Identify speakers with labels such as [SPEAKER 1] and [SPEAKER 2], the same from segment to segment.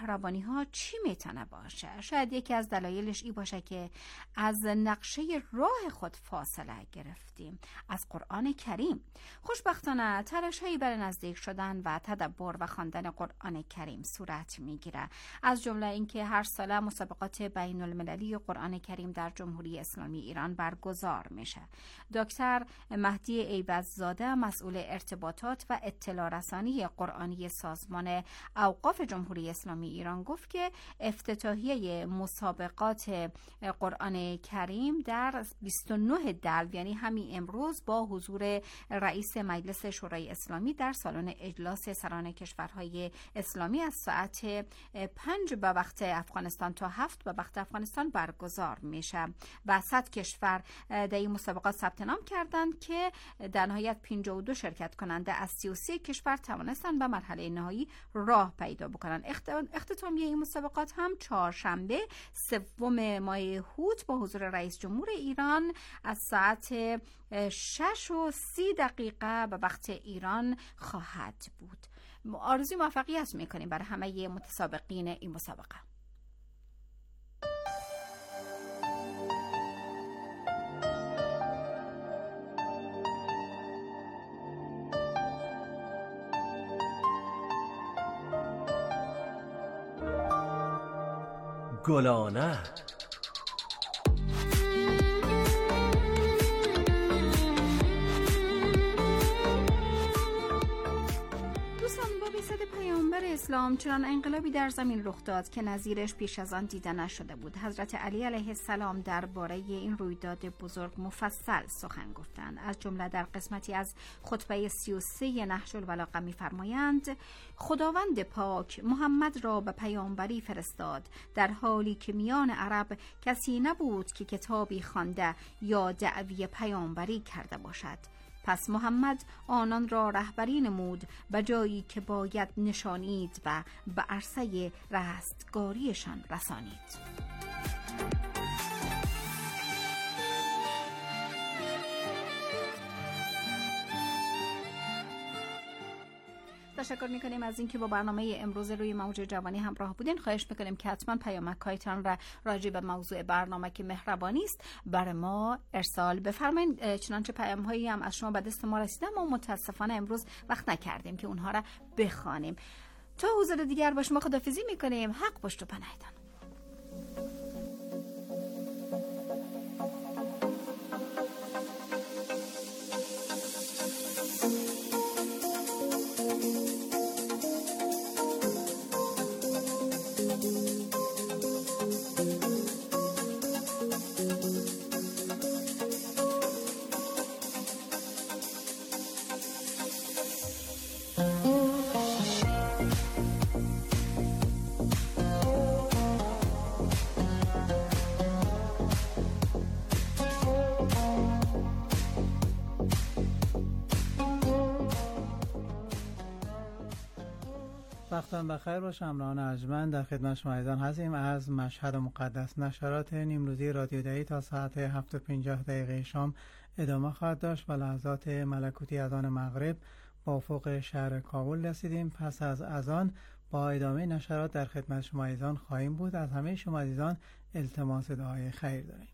[SPEAKER 1] مهربانی‌ها چی میتونه باشه؟ شاید یکی از دلایلش این باشه که از نقشه راه خود فاصله گرفتیم، از قرآن کریم. خوشبختانه تلاش‌هایی برای نزدیک شدن و تدبر و خواندن قرآن کریم صورت میگیره، از جمله اینکه هر ساله مسابقات بین المللی قرآن کریم در جمهوری اسلامی ایران برگزار میشه. دکتر مهدی ایبززاده، مسئول ارتباطات و اطلاع رسانی قرآنی سازمان اوقاف جمهوری اسلامی ایران، گفت که افتتاحیه مسابقات قرآن کریم در 29 دلو، یعنی همین امروز، با حضور رئیس مجلس شورای اسلامی در سالن اجلاس سران کشورهای اسلامی از ساعت 5 به وقت افغانستان تا 7 به وقت افغانستان برگزار میشه و 100 کشور در این مسابقات ثبت نام کردند که در نهایت 52 شرکت کننده از 33 کشور توانستند به مرحله نهایی راه پیدا بکنن. اختتامیه این مسابقات هم چهارشنبه 3 ماه هوت با حضور رئیس جمهور ایران از ساعت 6:30 به وقت ایران خواهد بود. آرزوی موفقیت میکنیم برای همه متسابقین این مسابقه.
[SPEAKER 2] گلانه
[SPEAKER 1] پیامبر اسلام چنان انقلابی در زمین رخ داد که نظیرش پیش از آن دیده نشده بود. حضرت علی علیه السلام درباره این رویداد بزرگ مفصل سخن گفتند. از جمله در قسمتی از خطبه 33 نهج البلاغه می‌فرمایند: خداوند پاک محمد را به پیامبری فرستاد در حالی که میان عرب کسی نبود که کتابی خوانده یا دعوی پیامبری کرده باشد. پس محمد آنان را رهبری نمود به جایی که باید نشانید و به عرصه رستگاریشان رسانید. تشکر میکنیم از اینکه با برنامه امروز روی موج جوانی همراه بودین. خواهش میکنیم که حتما پیامک‌هایتان را راجع به موضوع برنامه که مهربانی است برای ما ارسال بفرمایید. چنانچه پیام‌هایی هم از شما به دست ما رسیده، ما متاسفانه امروز وقت نکردیم که اونها را بخوانیم. تا حضور دیگر با شما خداحافظی میکنیم. حق پشت و پناهتان.
[SPEAKER 3] وقتان بخیر باشه. همراهان ارجمند، در خدمت شما عزیزان هستیم از مشهد مقدس. نشرات نیمروزی رادیو دهی تا ساعت 7:50 شام ادامه خواهد داشت و لحظات ملکوتی اذان مغرب با افق شهر کابل رسیدیم. پس از اذان با ادامه نشرات در خدمت شما عزیزان خواهیم بود. از همه شما عزیزان التماس دعای خیر داریم.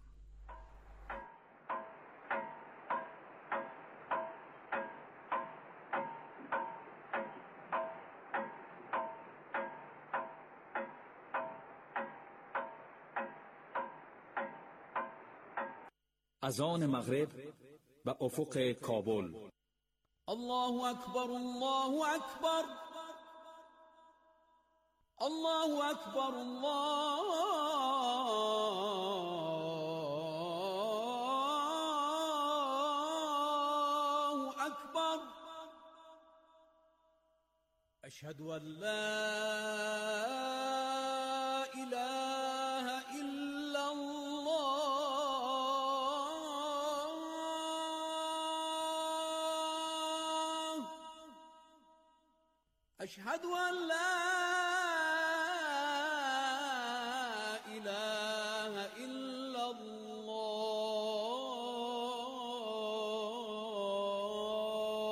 [SPEAKER 4] اذان مغرب به افق کابل.
[SPEAKER 5] الله اکبر، الله اکبر، الله اکبر، الله اکبر. اشهد ان لا اله الا الله. اشهد ان لا اله الا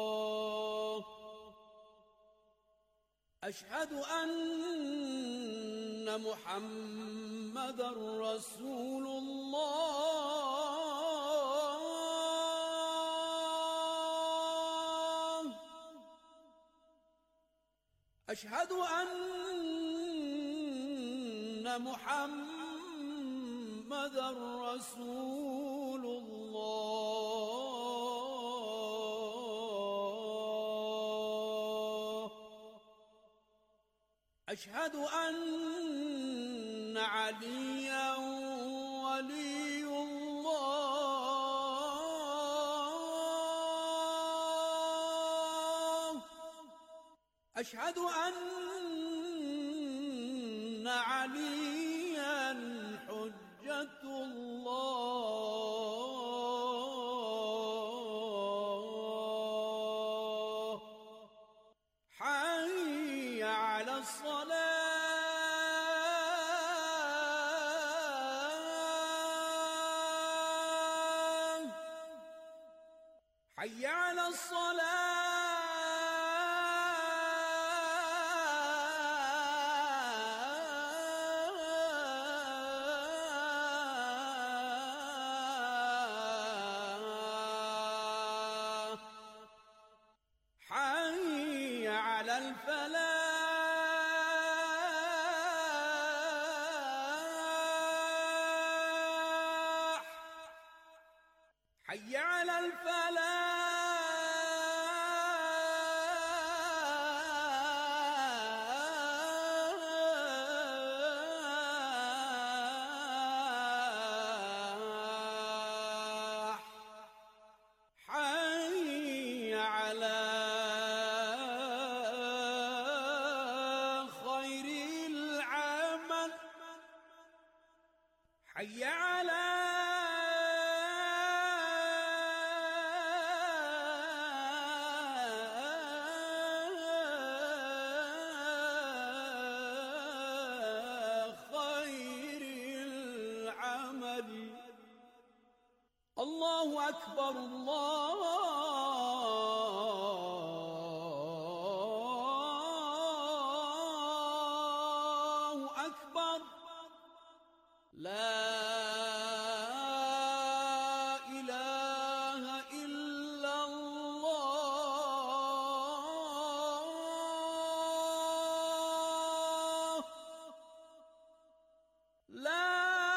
[SPEAKER 5] الله. اشهد ان محمد رسول الله أشهد أن محمد رسول الله أشهد أن عليا ولي الله أشهد أن عليا حجة الله حي على الصلاة حي على الصلاة حي على الفلاح حي على الفلاح حي على خير العمل حي على خير العمل الله أكبر الله أكبر لا إله إلا الله لا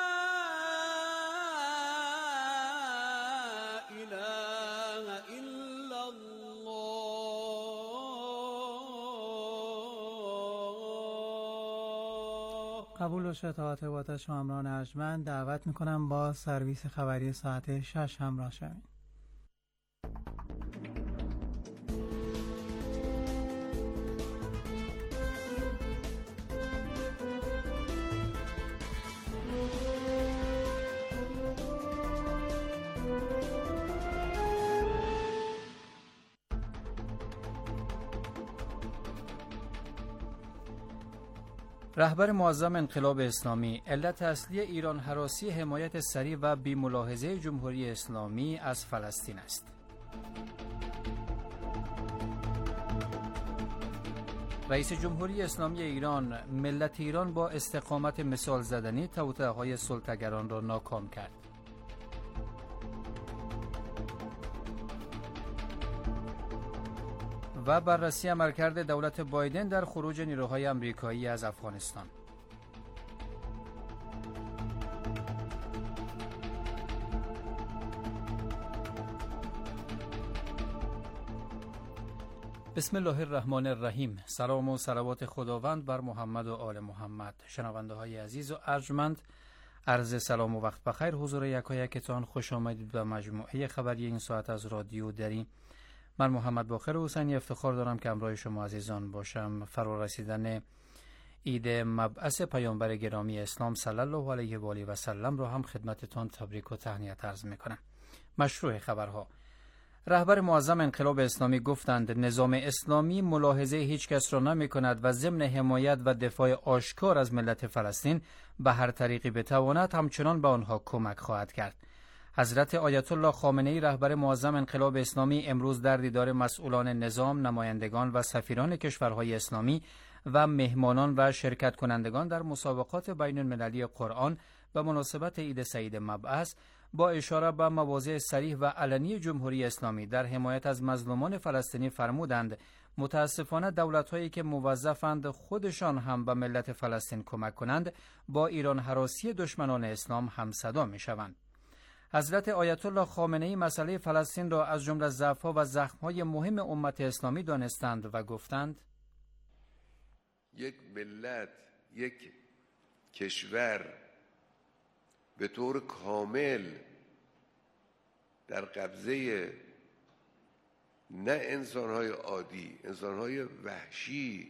[SPEAKER 5] إله إلا الله.
[SPEAKER 3] قبول و شتاعت با شامران ارجمند دعوت میکنم با سرویس خبری ساعت 6 همراه شوید.
[SPEAKER 2] رهبر معظم انقلاب اسلامی: علت اصلی ایران هراسی حمایت سریع و بی ملاحظه جمهوری اسلامی از فلسطین است. رئیس جمهوری اسلامی ایران: ملت ایران با استقامت مثال زدنی توطئه‌های سلطه‌گران را ناکام کرد. و بررسی عملکرد دولت بایدن در خروج نیروهای آمریکایی از افغانستان. بسم الله الرحمن الرحیم. سلام و صلوات خداوند بر محمد و آل محمد. شنونده های عزیز و ارجمند، عرض سلام و وقت بخیر حضور یکایکتان. خوش آمدید به مجموعه خبری این ساعت از رادیو دری. من محمد باقر حسینی افتخار دارم که همراه شما عزیزان باشم. فرا رسیدن عید مبعث پیامبر گرامی اسلام صلی الله علیه و آله و سلم را هم خدمتتان تبریک و تهنیت عرض می‌کنم. مشروع خبرها: رهبر معظم انقلاب اسلامی گفتند نظام اسلامی ملاحظه هیچ کس را نمی کند و ضمن حمایت و دفاع آشکار از ملت فلسطین به هر طریقی بتواند همچنان به آنها کمک خواهد کرد. حضرت آیت الله خامنه‌ای رهبر معظم انقلاب اسلامی امروز در دیدار مسئولان نظام، نمایندگان و سفیران کشورهای اسلامی و مهمانان و شرکت کنندگان در مسابقات بین المللی قرآن به مناسبت عید سعید مبعث با اشاره به مواضع صریح و علنی جمهوری اسلامی در حمایت از مظلومان فلسطینی فرمودند متاسفانه دولت‌هایی که موظفند خودشان هم به ملت فلسطین کمک کنند با ایران هراسی دشمنان اسلام همصدا می‌شوند. حضرت آیت الله خامنه‌ای مسئله فلسطین را از جمله ضعف‌ها و زخم‌های مهم امت اسلامی دانستند و گفتند:
[SPEAKER 6] یک ملت، یک کشور به طور کامل در قبضه نه انسان‌های عادی، انسان‌های وحشی،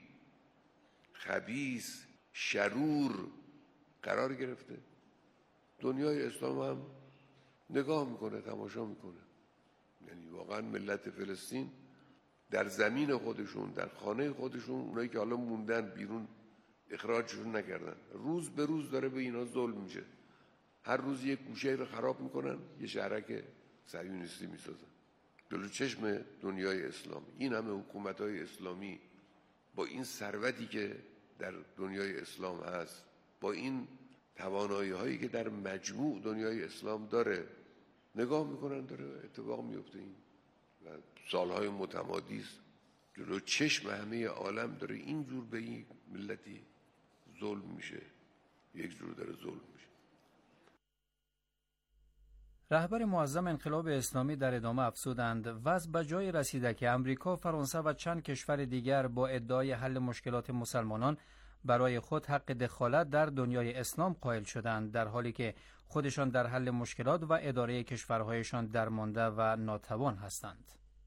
[SPEAKER 6] خبیث، شرور قرار گرفته. دنیای اسلام هم نگاه میکنه، تماشا میکنه. یعنی واقعا ملت فلسطین در زمین خودشون، در خانه خودشون، اونایی که حالا موندن بیرون اخراجشون نکردن، روز به روز داره به اینا ظلم میشه. هر روز یک گوشه رو خراب میکنن، یه شهرک صهیونیستی میسازن جلو چشم دنیای اسلامی. این همه حکومت‌های اسلامی با این ثروتی که در دنیای اسلام هست، با این توانایی‌هایی که در مجموع دنیای اسلام داره، نگاه میکنن داره اتفاق میفته. این و سالهای متمادی است جلو چشم همه عالم داره اینجور به این ملتی ظلم میشه، یک جور داره ظلم میشه.
[SPEAKER 2] رهبر معظم انقلاب اسلامی در ادامه افزودند وضع به جای رسیده که امریکا، فرانسه و چند کشور دیگر با ادعای حل مشکلات مسلمانان برای خود حق دخالت در دنیای اسلام قائل شدند، در حالی که خودشان در حل مشکلات و اداره کشورهایشان درمانده و ناتوان هستند.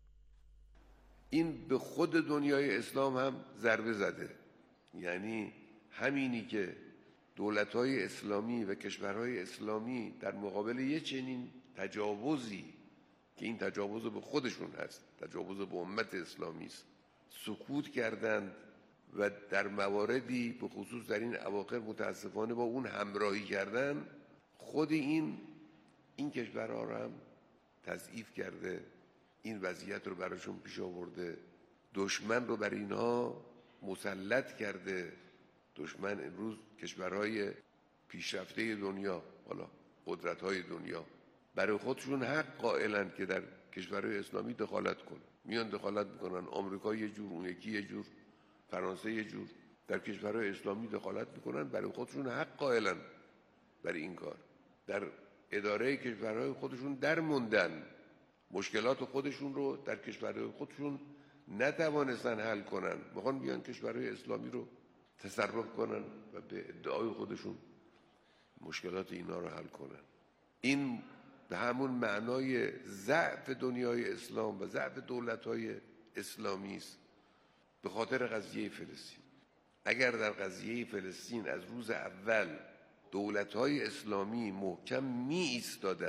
[SPEAKER 6] این به خود دنیای اسلام هم ضربه زده. یعنی همینی که دولت‌های اسلامی و کشورهای اسلامی در مقابل یه چنین تجاوزی که این تجاوز به خودشون هست، تجاوز به امت اسلامی است، سکوت کردند و در مواردی به خصوص در این اواخر متاسفانه با اون همراهی کردن، خود این کشورها رو هم تضعیف کرده، این وضعیت رو براشون پیش آورده، دشمن رو بر اینها مسلط کرده. دشمن امروز کشورهای پیشرفته دنیا، حالا قدرت‌های دنیا، برای خودشون حق قائلند که در کشورهای اسلامی دخالت کنن. میان دخالت میکنن، آمریکا یه جور، اون یکی یه جور، فرانسه یه جور، در کشورهای اسلامی دخالت میکنن، برای خودشون حق قائلن برای این کار. در اداره کشورهای خودشون در موندن، مشکلات خودشون رو در کشورهای خودشون نتوانستن حل کنن، میخوان بیان کشورهای اسلامی رو تصرف کنن و به ادعای خودشون مشکلات اینا رو حل کنن. این به همون معنای ضعف دنیای اسلام و ضعف دولت‌های اسلامی است. به خاطر قضیه فلسطین، اگر در قضیه فلسطین از روز اول دولت‌های اسلامی محکم می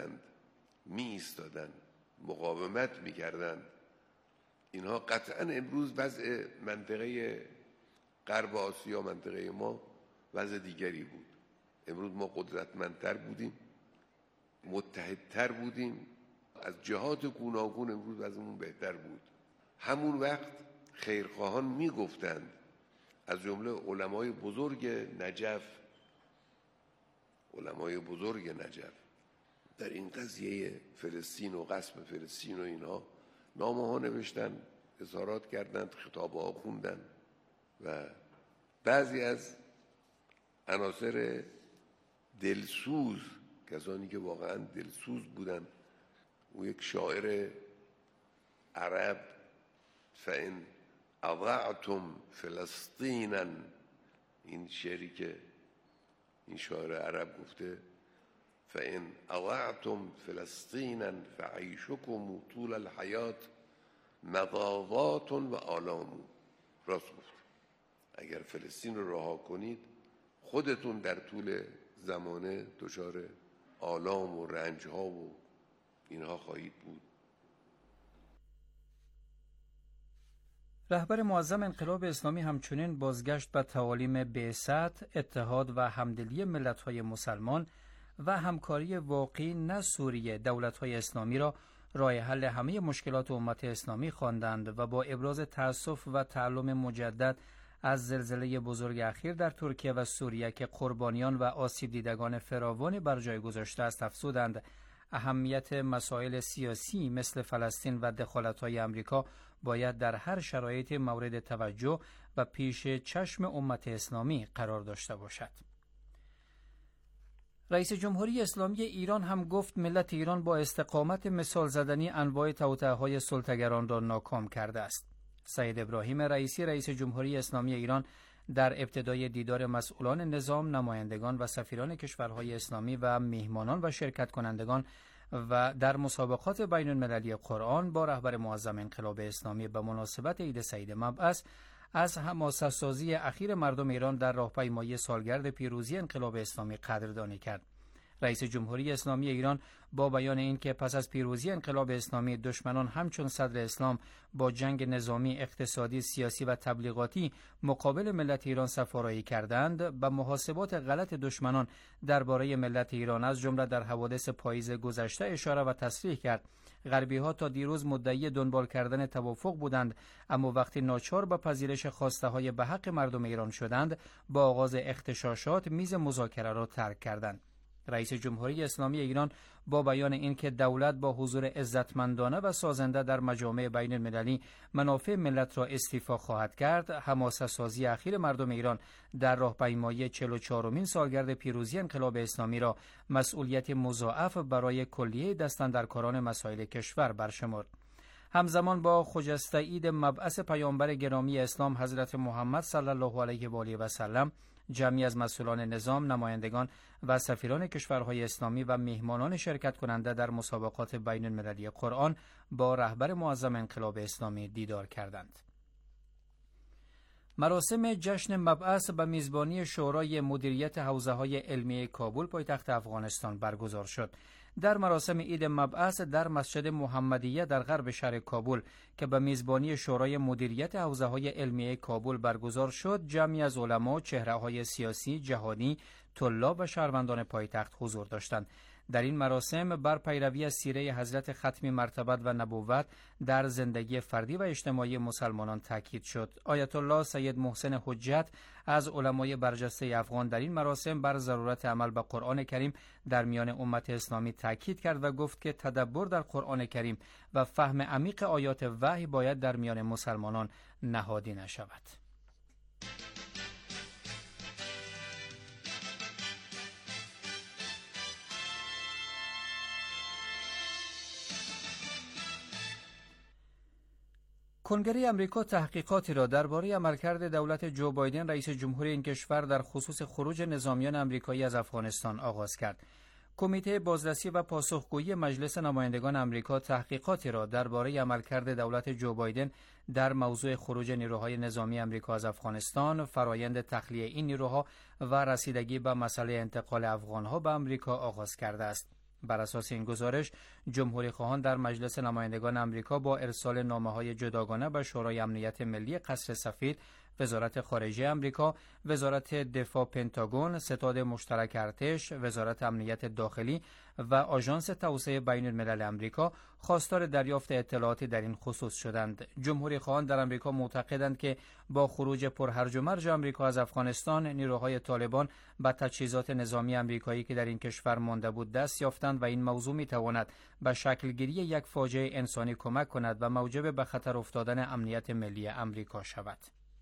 [SPEAKER 6] ایستادند، مقاومت می‌کردند، اینها قطعاً امروز وضع منطقه غرب آسیا، منطقه ما، وضع دیگری بود. امروز ما قدرتمندتر بودیم، متحدتر بودیم، از جهات گوناگون امروز وضعمون بهتر بود. همون وقت خیرخواهان میگفتند، از جمله علمای بزرگ نجف در این قضیه فلسطین و غصب فلسطین و اینها نامه ها نوشتن، اظهارات کردند، خطابه ها خوندن و بعضی از عناصر دلسوز، کسانی که واقعا دلسوز بودن، او یک شاعر عرب، فإن اضعتم فلسطینا، این شعری که این شاعر عرب گفته، فإن اضعتم فلسطینا فعیشکم طول الحیات مضاضات و آلام. راست گفت، اگر فلسطین رو رها کنید خودتون در طول زمانه دچار آلام و رنج ها و اینها خواهید بود.
[SPEAKER 2] رهبر معظم انقلاب اسلامی همچنین بازگشت به تعالیم بعثت، اتحاد و همدلی ملت‌های مسلمان و همکاری واقعی نه سوری دولت‌های اسلامی را راه حل همه مشکلات امت اسلامی خواندند و با ابراز تأسف و تعلم مجدد از زلزله بزرگ اخیر در ترکیه و سوریه که قربانیان و آسیب دیدگان فراوانی بر جای گذاشته است افزودند اهمیت مسائل سیاسی مثل فلسطین و دخالت‌های آمریکا باید در هر شرایطی مورد توجه و پیش چشم امت اسلامی قرار داشته باشد. رئیس جمهوری اسلامی ایران هم گفت ملت ایران با استقامت مثال زدنی انواع توطئه‌های سلطه‌گران را ناکام کرده است. سید ابراهیم رئیسی رئیس جمهوری اسلامی ایران در ابتدای دیدار مسئولان نظام، نمایندگان و سفیران کشورهای اسلامی و میهمانان و شرکت کنندگان و در مسابقات بین المللی قرآن با رهبر معظم انقلاب اسلامی به مناسبت عید سعید مبعث از حماسه‌سازی اخیر مردم ایران در راهپیمایی سالگرد پیروزی انقلاب اسلامی قدردانی کرد. رئیس جمهوری اسلامی ایران با بیان اینکه پس از پیروزی انقلاب اسلامی دشمنان همچون صدر اسلام با جنگ نظامی، اقتصادی، سیاسی و تبلیغاتی مقابل ملت ایران سفارایی کردند، به محاسبات غلط دشمنان درباره ملت ایران از جمله در حوادث پاییز گذشته اشاره و تصریح کرد. غربی ها تا دیروز مدعی دنبال کردن توافق بودند، اما وقتی ناچار به پذیرش خواسته های به حق مردم ایران شدند، با آغاز اغتشاشات میز مذاکره را ترک کردند. رئیس جمهوری اسلامی ایران با بیان اینکه دولت با حضور عزتمندانه و سازنده در مجامع بین المللی منافع ملت را استیفا خواهد کرد، حماسه‌سازی اخیر مردم ایران در راهپیمایی 44مین سالگرد پیروزی انقلاب اسلامی را مسئولیت مضاعف برای کلیه دستاندرکاران مسائل کشور برشمرد. همزمان با خجسته عید مبعث پیامبر گرامی اسلام حضرت محمد صلی الله علیه و آله و سلم، جمعی از مسئولان نظام، نمایندگان و سفیران کشورهای اسلامی و میهمانان شرکت کننده در مسابقات بین المللی قرآن با رهبر معظم انقلاب اسلامی دیدار کردند. مراسم جشن مبعث به میزبانی شورای مدیریت حوزه‌های علمیه کابل پایتخت افغانستان برگزار شد. در مراسم عید مبعث در مسجد محمدیه در غرب شهر کابل که به میزبانی شورای مدیریت حوزه‌های علمیه کابل برگزار شد، جمعی از علما، چهره‌های سیاسی، جهانی، طلاب و شهروندان پایتخت حضور داشتند. در این مراسم بر پیروی از سیره حضرت ختمی مرتبت و نبوت در زندگی فردی و اجتماعی مسلمانان تاکید شد. آیت الله سید محسن حجت از علمای برجسته افغان در این مراسم بر ضرورت عمل به قرآن کریم در میان امت اسلامی تاکید کرد و گفت که تدبر در قرآن کریم و فهم عمیق آیات وحی باید در میان مسلمانان نهادی نشود. کنگره امریکا تحقیقاتی را درباره عملکرد دولت جو بایدن رئیس جمهوری این کشور در خصوص خروج نظامیان امریکایی از افغانستان آغاز کرد. کمیته بازرسی و پاسخگویی مجلس نمایندگان امریکا تحقیقاتی را درباره عملکرد دولت جو بایدن در موضوع خروج نیروهای نظامی امریکا از افغانستان، فرایند تخلیه این نیروها و رسیدگی به مسئله انتقال افغانها به امریکا آغاز کرده است. بر اساس این گزارش، جمهوری خواهان در مجلس نمایندگان امریکا با ارسال نامه‌های جداگانه به شورای امنیت ملی قصر سفید، وزارت خارجه امریکا، وزارت دفاع پنتاگون، ستاد مشترک ارتش، وزارت امنیت داخلی و آژانس توسعه بین الملل امریکا خواستار دریافت اطلاعاتی در این خصوص شدند. جمهوری خواهان در امریکا معتقدند که با خروج پرهرج و مرج امریکا از افغانستان، نیروهای طالبان به تجهیزات نظامی امریکایی که در این کشور مانده بود دست یافتند و این موضوع می‌تواند به شکل‌گیری یک فاجعه انسانی کمک کند و موجب به خطر افتادن امنیت ملی امریکا شود.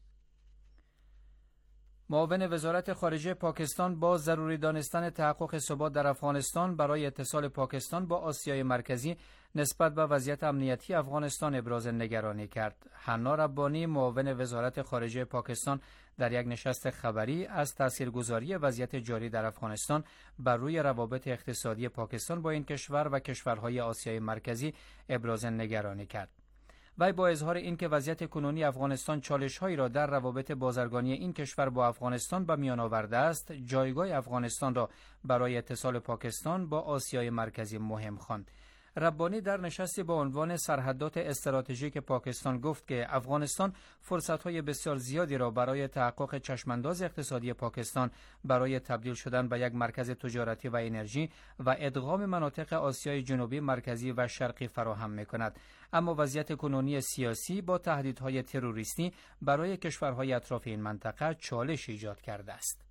[SPEAKER 2] معاون وزارت خارجه پاکستان با ضروری دانستن تحقق ثبات در افغانستان برای اتصال پاکستان با آسیای مرکزی نسبت به وضعیت امنیتی افغانستان ابراز نگرانی کرد. حنا ربانی، معاون وزارت خارجه پاکستان، در یک نشست خبری از تاثیرگذاری وضعیت جاری در افغانستان بر روی روابط اقتصادی پاکستان با این کشور و کشورهای آسیای مرکزی ابراز نگرانی کرد. وی با اظهار اینکه وضعیت کنونی افغانستان چالش‌هایی را در روابط بازرگانی این کشور با افغانستان به میان آورده است، جایگاه افغانستان را برای اتصال پاکستان با آسیای مرکزی مهم خواند. ربانی در نشستی با عنوان سرحدات استراتژیک پاکستان گفت که افغانستان فرصت‌های بسیار زیادی را برای تحقق چشمانداز اقتصادی پاکستان برای تبدیل شدن به یک مرکز تجارتی و انرژی و ادغام مناطق آسیای جنوبی، مرکزی و شرقی فراهم می‌کند. اما وضعیت کنونی سیاسی با تهدیدهای تروریستی برای کشورهای اطراف این منطقه چالش ایجاد کرده است.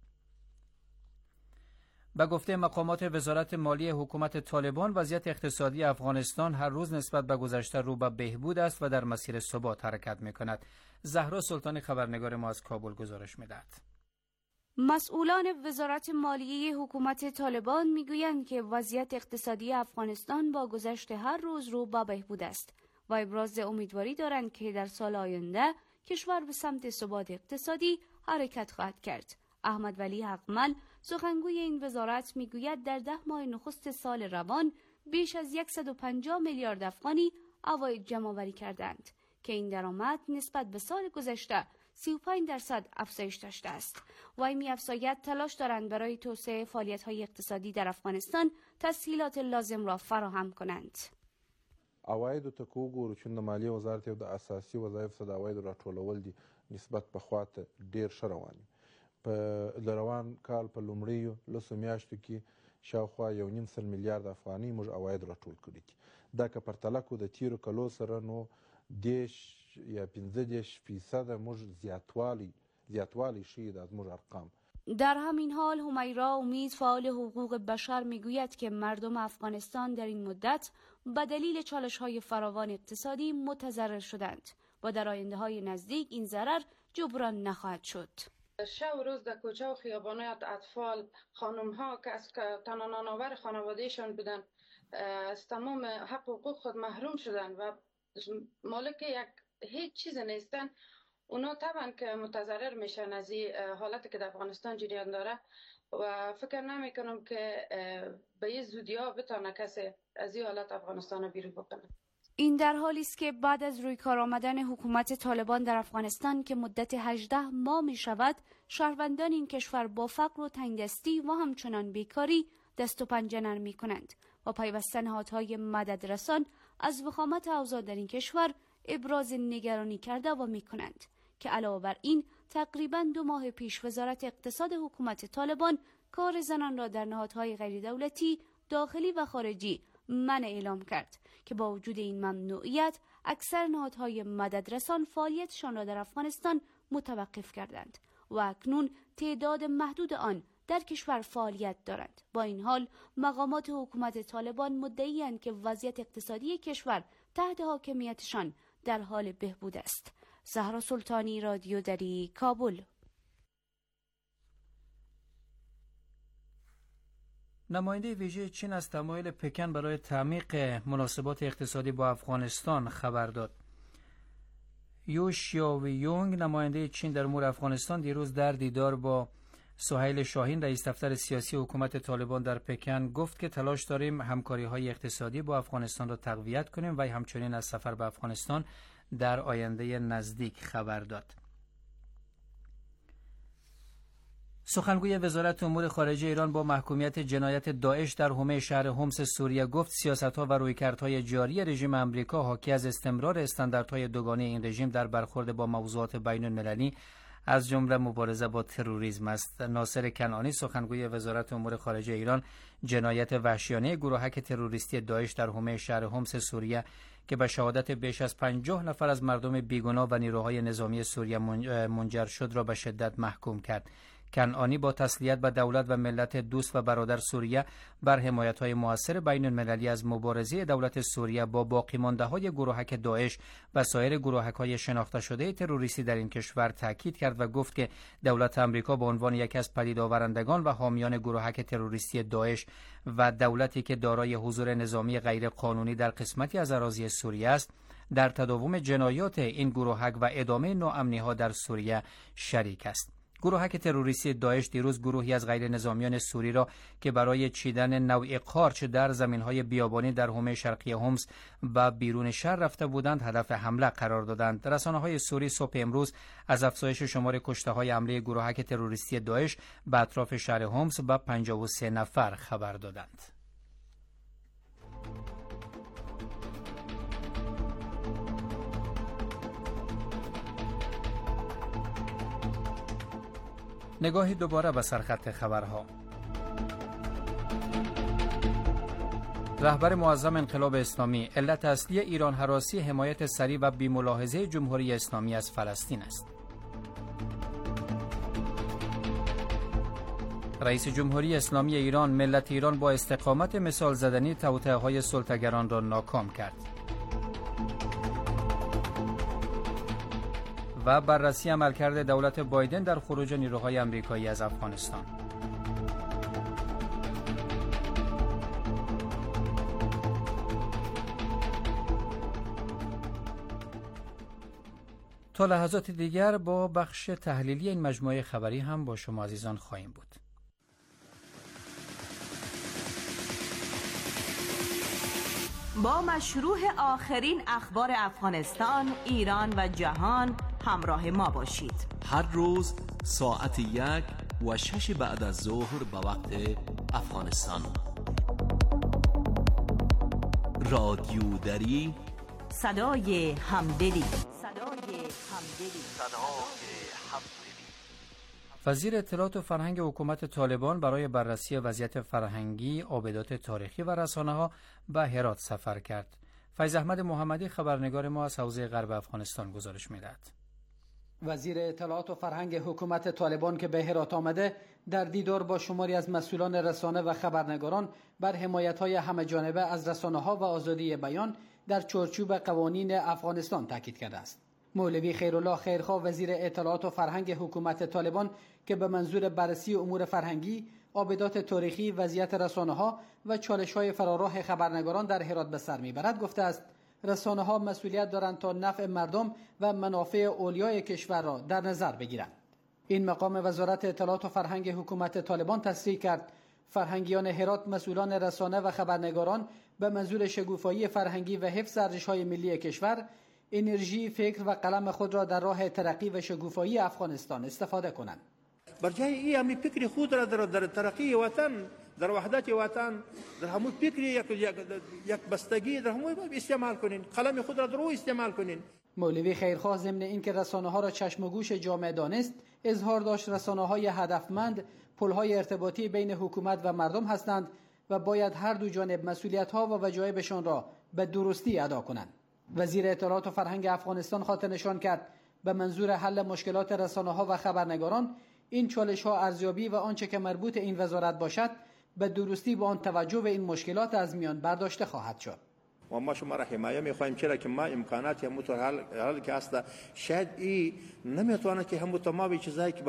[SPEAKER 2] به گفته مقامات وزارت مالی حکومت طالبان، وضعیت اقتصادی افغانستان هر روز نسبت به گذشته رو به بهبود است و در مسیر ثبات حرکت می‌کند. زهرا سلطانی خبرنگار ما از کابل گزارش می‌دهد.
[SPEAKER 7] مسئولان وزارت مالیه حکومت طالبان میگویند که وضعیت اقتصادی افغانستان با گذشت هر روز رو به بهبود است و ابراز امیدواری دارند که در سال آینده کشور به سمت ثبات اقتصادی حرکت خواهد کرد. احمد ولی حقمل سخنگوی این وزارت میگوید در 10 ماه نخست سال روان بیش از 150 میلیارد افغانی عواید جمع‌آوری کردند که این درآمد نسبت به سال گذشته 35% افزایش داشته است. وی می‌افزاید تلاش دارند برای توسعه فعالیت‌های اقتصادی در افغانستان تسهیلات لازم را فراهم کنند.
[SPEAKER 8] عوایدو ته که وګورو چې د مالیې وزارت یو د اساسي وظایفو څخه د عوایدو راټولول دي نسبت پخوا ته ډېر ښه روان دي. په د روان کال په لومړیو لسو میاشتو کې شاوخوا 1.5 میلیارد افغانۍ موږ عواید راټول کړي دي. دا که پرتله کړو د تیرو کلو سره نو 10 یا 15% موږ زیاتوالی شوی د زموږ ارقام.
[SPEAKER 7] در همین حال همیرا امید فعال حقوق بشر میگوید که مردم افغانستان در این مدت به دلیل چالش‌های فراوان اقتصادی متضرر شدند و در آینده‌های نزدیک این ضرر جبران نخواهد شد.
[SPEAKER 9] شب و روز در کوچه و خیابانات اطفال، خانم‌ها که از تنها نانآور خانواده‌شان بودن از تمام حق و حقوق خود محروم شدن و مالک هیچ چیز نیستن. اونا طبعا که متضرر میشن از این حالتی که در افغانستان جریان داره و فکر نمی کنم که به یه زودی ها بتانه کسی از این حالت افغانستان بیرون بکنه.
[SPEAKER 7] این در حالی است که بعد از روی کار آمدن حکومت طالبان در افغانستان که مدت 18 ماه می شود، شهروندان این کشور با فقر و تنگدستی و همچنان بیکاری دست و پنجه نرم می کنند و پیوسته نهادهای مددرسان از وخامت اوضاع در این کشور ابراز نگرانی کرده و می کنند که علاوه بر این تقریباً 2 ماه پیش وزارت اقتصاد حکومت طالبان کار زنان را در نهادهای غیر دولتی داخلی و خارجی منع اعلام کرد که با وجود این ممنوعیت اکثر نهادهای مددرسان فعالیتشان را در افغانستان متوقف کردند و اکنون تعداد محدود آن در کشور فعالیت دارند. با این حال مقامات حکومت طالبان مدعی‌اند که وضعیت اقتصادی کشور تحت حاکمیتشان در حال بهبود است. زهرا سلطانی، رادیو دری، کابل.
[SPEAKER 2] نماینده ویژه چین از تمایل پکن برای تعمیق مناسبات اقتصادی با افغانستان خبر داد. یو شیاویونگ نماینده چین در امور افغانستان دیروز در دیدار با سهیل شاهین رئیس دفتر سیاسی حکومت طالبان در پکن گفت که تلاش داریم همکاری‌های اقتصادی با افغانستان را تقویت کنیم و همچنین از سفر به افغانستان در آینده نزدیک خبر داد. سخنگوی وزارت امور خارجه ایران با محکومیت جنایت داعش در حومه شهر حمص سوریه گفت سیاست‌ها و رویکردهای جاری رژیم آمریکا حاکی از استمرار استانداردهای دوگانه این رژیم در برخورد با موضوعات بین‌المللی از جمله مبارزه با تروریسم است. ناصر کنعانی سخنگوی وزارت امور خارجه ایران جنایت وحشیانه گروهک تروریستی داعش در حومه شهر حمص سوریه که به شهادت بیش از 50 نفر از مردم بیگناه و نیروهای نظامی سوریه منجر شد را به شدت محکوم کرد. کنعانی با تسلیت به دولت و ملت دوست و برادر سوریه بر حمایت‌های مؤثر بین‌المللی از مبارزه دولت سوریه با باقی‌مانده‌های گروهک داعش و سایر گروهک‌های شناخته شده تروریستی در این کشور تاکید کرد و گفت که دولت آمریکا به عنوان یکی از پدید آورندگان و حامیان گروهک تروریستی داعش و دولتی که دارای حضور نظامی غیر قانونی در قسمتی از اراضی سوریه است در تداوم جنایات این گروهک و ادامه ناامنی‌ها در سوریه شریک است. گروهک تروریستی داعش دیروز گروهی از غیر نظامیان سوری را که برای چیدن نوع قارچ در زمینهای بیابانی در حومه شرقی حمص و بیرون شهر رفته بودند هدف حمله قرار دادند. رسانه‌های سوری صبح امروز از افزایش شمار کشته‌های حمله گروهک تروریستی داعش به اطراف شهر حمص به 53 نفر خبر دادند. نگاهی دوباره به سرخط خبرها. رهبر معظم انقلاب اسلامی: علت اصلی ایران هراسی حمایت سریع و بی‌ملاحظه جمهوری اسلامی از فلسطین است. رئیس جمهوری اسلامی ایران: ملت ایران با استقامت مثال زدنی توطئه‌های سلطه‌گران را ناکام کرد. و بررسی عملکرد دولت بایدن در خروج نیروهای آمریکایی از افغانستان. تا لحظات دیگر با بخش تحلیلی این مجموعه خبری هم با شما عزیزان خواهیم بود.
[SPEAKER 10] با مشروع آخرین اخبار افغانستان، ایران و جهان همراه ما باشید.
[SPEAKER 11] هر روز ساعت 1 و 6 بعد از ظهر به وقت افغانستان. رادیو دری،
[SPEAKER 10] صدای همدلی.
[SPEAKER 2] وزیر اطلاعات و فرهنگ حکومت طالبان برای بررسی وضعیت فرهنگی، عابدات تاریخی و رسانه‌ها به هرات سفر کرد. فیض احمد محمدی خبرنگار ما از حوزه غرب افغانستان گزارش می‌دهد.
[SPEAKER 12] وزیر اطلاعات و فرهنگ حکومت طالبان که به هرات آمده، در دیدار با شماری از مسئولان رسانه و خبرنگاران بر حمایت‌های همه‌جانبه از رسانه‌ها و آزادی بیان در چارچوب قوانین افغانستان تاکید کرده است. مولوی خیرالله خیرخواه، وزیر اطلاعات و فرهنگ حکومت طالبان که به منظور بررسی امور فرهنگی، عابدات تاریخی، وضعیت رسانه‌ها و چالش‌های فراراه خبرنگاران در هرات به سر می‌برد، گفته است رسانه‌ها مسئولیت دارند تا نفع مردم و منافع اولیای کشور را در نظر بگیرند. این مقام وزارت اطلاعات و فرهنگ حکومت طالبان تصریح کرد فرهنگیان هرات، مسئولان رسانه و خبرنگاران به منظور شکوفایی فرهنگی و حفظ ارزش‌های ملی کشور، انرژی، فکر و قلم خود را در راه ترقی و شکوفایی افغانستان استفاده کنند.
[SPEAKER 13] بر جای این همین فکر خود را در ترقی وطن، در وحدت وطن، در همون فکر یک بستگی در همون استعمال کنین، قلم خود را در او استعمال کنین.
[SPEAKER 12] مولوی خیرخواه ضمن اینکه رسانه‌ها را چشم و گوش جامعه دانست، اظهار داشت رسانه‌های هدفمند پل‌های ارتباطی بین حکومت و مردم هستند و باید هر دو جانب مسئولیت‌ها و وجایبشان را به درستی ادا کنند. وزیر اطلاعات و فرهنگ افغانستان خاطر نشان کرد به منظور حل مشکلات رسانه‌ها و خبرنگاران، این چالش‌ها ارزیابی و آنچه که مربوط این وزارت باشد به درستی با آن توجه به این مشکلات از میان برداشته خواهد شد.
[SPEAKER 13] و ما شما را حمایه می‌خواهیم، چرا که ما امکانات هم تو حال که است، شاید این نمیتونه که هم تمام چیزایی که به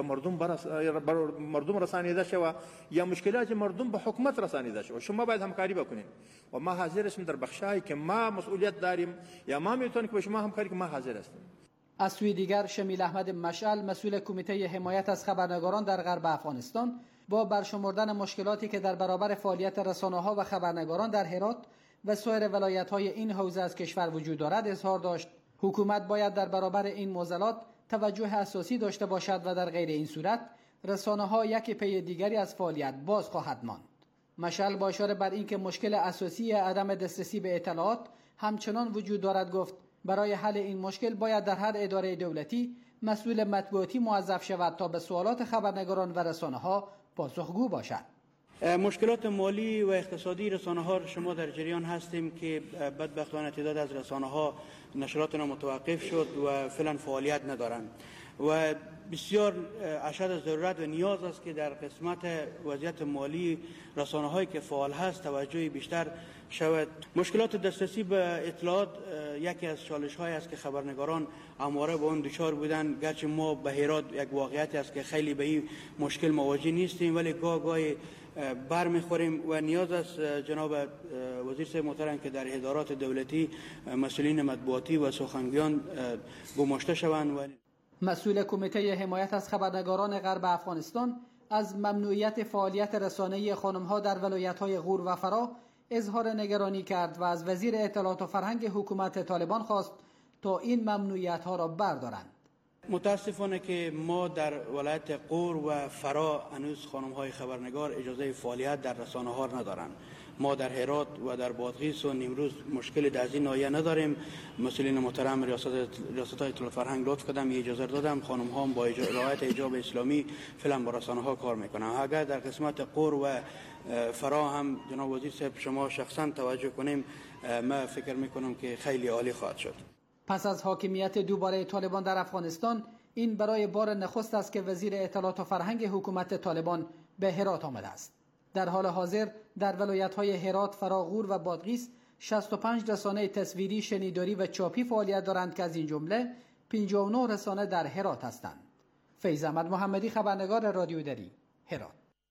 [SPEAKER 13] مردم رسانیده شوه یا مشکلات مردم به حکومت رسانیده شوه، شما باید همکاری بکنین و ما حاضر هستیم در بخشایی که ما مسئولیت داریم یا ما میتونیم که به شما همکاری که ما حاضر هستیم.
[SPEAKER 12] از سوی دیگر شمیل احمد مشعل، مسئول کمیته حمایت از خبرنگاران در غرب افغانستان، با برشمردن مشکلاتی که در برابر فعالیت رسانه‌ها و خبرنگاران در هرات و سایر ولایت‌های این حوزه از کشور وجود دارد، اظهار داشت حکومت باید در برابر این معضلات توجه اساسی داشته باشد و در غیر این صورت رسانه‌ها یکی پی دیگری از فعالیت باز خواهد ماند. مشعل با اشاره بر اینکه مشکل اساسی عدم دسترسی به اطلاعات همچنان وجود دارد گفت برای حل این مشکل باید در هر اداره دولتی مسئول مطبوعاتی موظف شود تا به سوالات خبرنگاران و رسانه‌ها پاسخگو باشد.
[SPEAKER 14] مشکلات مالی و اقتصادی رسانه‌ها شما در جریان هستیم که بدبختانه تعداد از رسانه‌ها نشرات متوقف شد و فعلا فعالیت ندارند و بسیار اشد از ضرورت و نیاز است که در قسمت وضعیت مالی رسانه‌هایی که فعال هست توجه بیشتر شود. مشکلات دسترسی به اطلاعات یکی از چالش‌هایی است که خبرنگاران همواره با آن دچار بودند، گرچه ما به هرات یک واقعیتی است که خیلی به این مشکل مواجه نیستیم ولی گاهی برمیخوریم و نیاز است جناب وزیر صاحب محترم که در ادارات دولتی مسئولین مطبوعاتی و سخنگویان گماشته شوند. و
[SPEAKER 12] مسئول کمیته حمایت از خبرنگاران غرب افغانستان از ممنوعیت فعالیت رسانه‌ای خانم‌ها در ولایت‌های غور و فرا اظهار نگرانی کرد و از وزیر اطلاعات و فرهنگ حکومت طالبان خواست تا این ممنوعیت‌ها را بردارند.
[SPEAKER 14] متاسفانه که ما در ولایت غور و فرا هنوز خانم‌های خبرنگار اجازه فعالیت در رسانه‌ها ندارند. ما در هرات و در بادغیس و نیمروز مشکلی از این ناحیه نداریم. مسئولین محترم ریاست‌های اطلاعات فرهنگ لطف کردم اجازه دادم خانم‌ها هم با رعایت حجاب اسلامی فعلا با رسانه‌ها کار میکنن. اگر در قسمت غور و فرا هم جناب وزیر صاحب شما شخصا توجه کنیم، ما فکر میکنم که خیلی عالی خواهد شد.
[SPEAKER 12] پس از حاکمیت دوباره طالبان در افغانستان، این برای بار نخست است که وزیر اطلاعات و فرهنگ حکومت طالبان به هرات آمده است. در حال حاضر در ولایت‌های هرات، فرا، غور و بادغیس 65 رسانه تصویری، شنیداری و چاپی فعالیت دارند که از این جمله 59 رسانه در هرات هستند. فیض احمد محمدی، خبرنگار رادیو دری، هرات.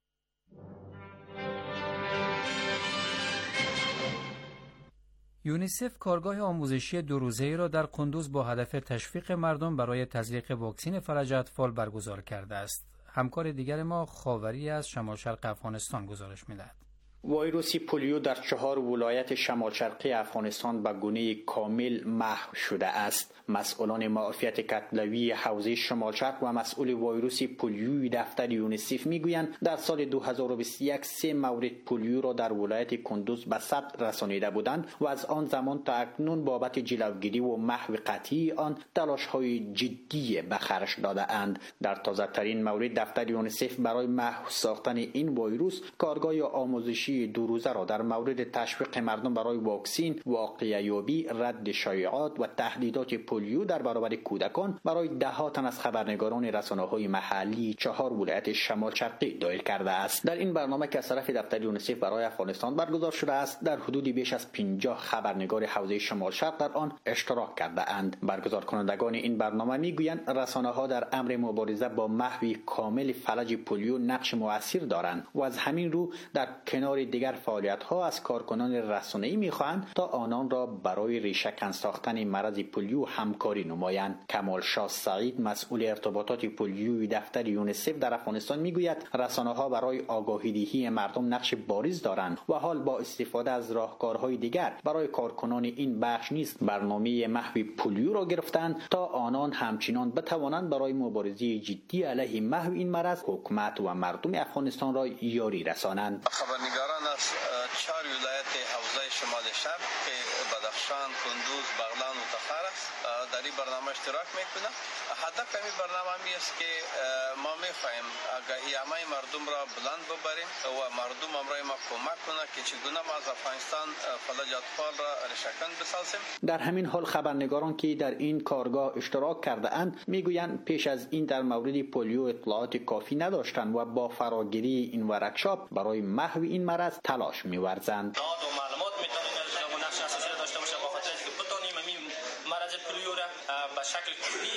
[SPEAKER 2] یونیسف کارگاه آموزشی 2 روزه‌ای را در قندوز با هدف تشویق مردم برای تزریق واکسن فلج اطفال برگزار کرده است. همکار دیگر ما خاوری از شمال شرق افغانستان گزارش می‌دهد.
[SPEAKER 15] ویروس پولیو در 4 ولایت شمال شرقی افغانستان به گونه کامل محو شده است. مسئولان معافیت کتلوی حوزه شمال شرق و مسئول ویروس پولیوی دفتر یونیسف میگویند در سال 2021 3 مورد پولیو را در ولایت کندوز به ثبت رسانیده بودند و از آن زمان تا اکنون بابت جلوگیری و محو قطعی آن تلاش‌های جدی به خرج داده‌اند. در تازه‌ترین مورد دفتر یونیسف برای محو ساختن این ویروس کارگاه آموزشی 2 روزه را در مورد تشویق مردم برای واکسن، واقعیابی، رد شایعات و تهدیدات پولیو در برابر کودکان برای ده‌ها تن از خبرنگاران رسانه‌های محلی 4 ولایت شمال شرقی دایر کرده است. در این برنامه که از طرف دفتر یونیسف برای افغانستان برگزار شده است، در حدود بیش از 50 خبرنگار حوزه شمال شرق در آن اشتراک کرده اند. برگزار کنندگان این برنامه میگویند رسانه‌ها در امر مبارزه با محو کامل فلج پولیو نقش مؤثر دارند و از همین رو در کنار دیگر فعالیت‌ها از کارکنان رسانه‌ای می‌خواهند تا آنان را برای ریشه‌کن ساختن مرض پولیو همکاری نمایند. کمال شاه سعید، مسئول ارتباطات پولیوی دفتر یونیسف در افغانستان میگوید رسانه‌ها برای آگاهی‌دهی مردم نقش بارز دارند و حال با استفاده از راهکارهای دیگر برای کارکنان این بخش نیز برنامه محو پولیو را گرفتند تا آنان همچنان بتوانند برای مبارزه جدی علیه محو این مرض حکومت و مردم افغانستان را یاری رسانند.
[SPEAKER 16] خبرنگاران از 4 ولایت حوزه شمال شرق که بدخشان، کندوز، بغلان و تخار است در این برنامه اشتراک میکنند. هدف این برنامه است که ما میخواهیم آگاهی عامه مردم را بلند ببریم و مردم امرای ما کمک کنند که چگونه ما از افغانستان فلج اطفال را ریشه‌کن بسازیم. در همین حال خبرنگاران که در این کارگاه اشتراک کرده اند میگویند پیش از این در مورد پولیو اطلاعات کافی نداشتند و با فراگیری این ورکشاپ برای محو این مرض تلاش می‌ورزند.
[SPEAKER 17] معلومات میتونیم از نقش اساسی داشته باشه با خاطر اینکه بتونیم این مرض پولیو را به شکل کلی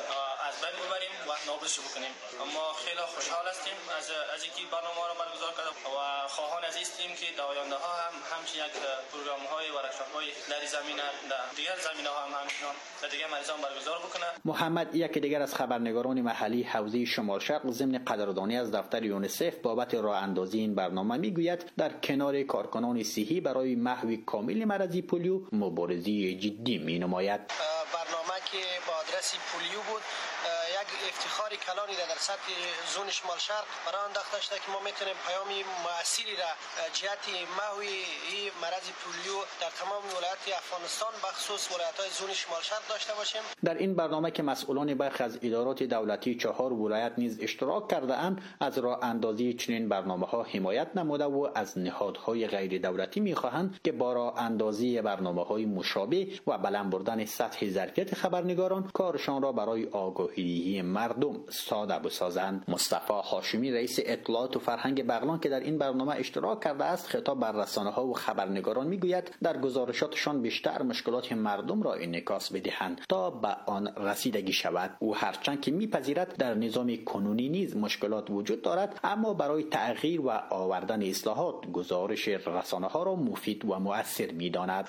[SPEAKER 17] از بین ببریم و نابودش بکنیم. ما خیلی خوشحال هستیم از اینکه برنامه را برگزار کردیم و خواهان از هستیم که در آینده ها هم همچین یک پروگرام‌های ورکشاپ‌های در زمینه در دیگر زمینه‌ها هم همچنان در دیگر مریضان برگزار بکنه.
[SPEAKER 15] محمد، یکی دیگر از خبرنگاران محلی حوزه شمال شرق، ضمن قدردانی از دفتر یونیسف بابت راه اندازی این برنامه میگوید در کنار کارکنان صحی برای محو کامل مرض پولیو مبارزه جدی مینماید.
[SPEAKER 18] برنامه که با آدرس پولیو بود یک افتخار کلانی در سطح زون شمال شرق برای انداخته شده که ما میتونیم پیامی مؤثری را جهت محو این مرض پولیو در تمام ولایات افغانستان بخصوص ولایت‌های زون شمال شرق داشته باشیم. در این برنامه که مسئولان برخی از ادارات دولتی 4 ولایت نیز اشتراک کرده اند، از راه اندازی چنین برنامه‌ها حمایت نموده و از نهادهای غیر دولتی می‌خواهند که با راه اندازی برنامه‌های مشابه و بلند بردن سطح ظرفیت خبرنگاران کارشان را برای آگاهی مردم ساده بسازند. مصطفی هاشمی، رئیس اطلاعات و فرهنگ بغلان که در این برنامه اشتراک کرده است، خطاب بر رسانه‌ها و خبرنگاران میگوید در گزارشاتشان بیشتر مشکلات مردم را انعکاس بدهند تا به آن رسیدگی شود. او هرچند که میپذیرد در نظام کنونی نیز مشکلات وجود دارد، اما برای تغییر و آوردن اصلاحات گزارش رسانه‌ها را مفید و مؤثر میداند.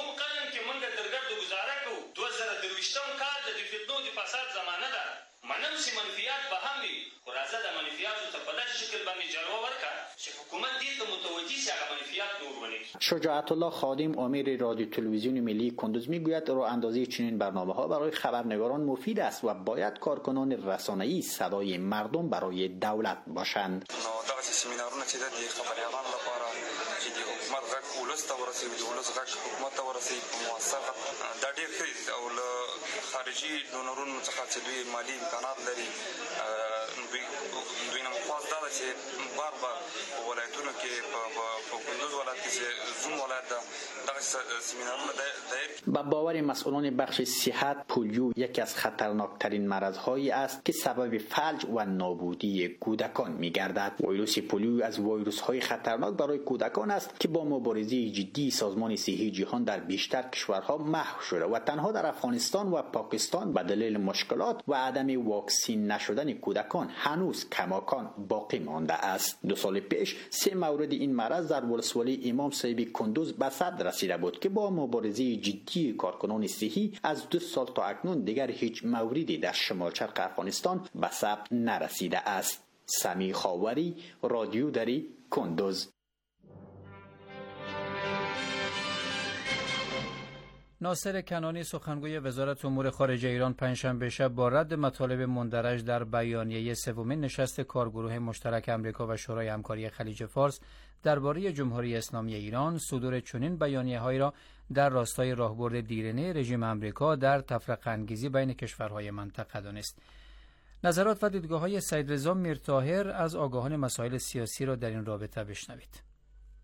[SPEAKER 17] منم
[SPEAKER 19] سی منفیات به همین خلاصه د منفیات ته په داسې شکل باندې جلوه ورکړه چې حکومت دې ته متوجه شي هغه منفیات نور ونه کړي.
[SPEAKER 15] شجاعت الله خادم امیر رادیو تلویزیون ملی کندوز میگوید راه اندازی چنین برنامه‌ها برای خبرنگاران مفید است و باید کارکنان رسانه‌ای صدای مردم برای دولت باشند.
[SPEAKER 20] دغه سیمینارونه چې د خبريالانو لپاره چې د حکومت غږ ولس ته ورسوي، د ولس غږ حکومت ته ورسوي په مؤثر دا ډېر ښه دي او له خارجي ډونرونو څخه چې دوی مالي امکانات لري دوی نه خاص دا چې بار په ولایتونو کې په کندوز ولایت کې چې زوم ولایت دغه سیمینارونه دایر.
[SPEAKER 15] با باور مسئولان بخش صحت، پولیو یکی از خطرناکترین مرض‌هایی است که سبب فلج و نابودی کودکان می‌گردد. ویروس پولیو از ویروس‌های خطرناک برای کودکان است که با مبارزه جدی سازمان صحی جهان در بیشتر کشورها محو شده و تنها در افغانستان و پاکستان به دلیل مشکلات و عدم واکسین نشدن کودکان هنوز کماکان باقی مانده است. 2 سال پیش 3 مورد این مرض در ولسوالی امام صاحب کندوز به صد رسیده بود که با مبارزه جدی کارکنان صحی از 2 سال تا اکنون دیگر هیچ موردی در شمال شرق افغانستان به ثبت نرسیده است. سمی خاوری، رادیو دری، کندوز.
[SPEAKER 2] ناصر کنانی سخنگوی وزارت امور خارجه ایران پنجشنبه شب با رد مطالب مندرج در بیانیه سومین نشست کارگروه مشترک آمریکا و شورای همکاری خلیج فارس درباره جمهوری اسلامی ایران صدور چنین بیانیه‌هایی را در راستای راهبرد دیرینه رژیم آمریکا در تفرقه انگیزی بین کشورهای منطقه دانست. نظرات و دیدگاه‌های سید رضا میرطاهر از آگاهان مسائل سیاسی را در این رابطه بشنوید.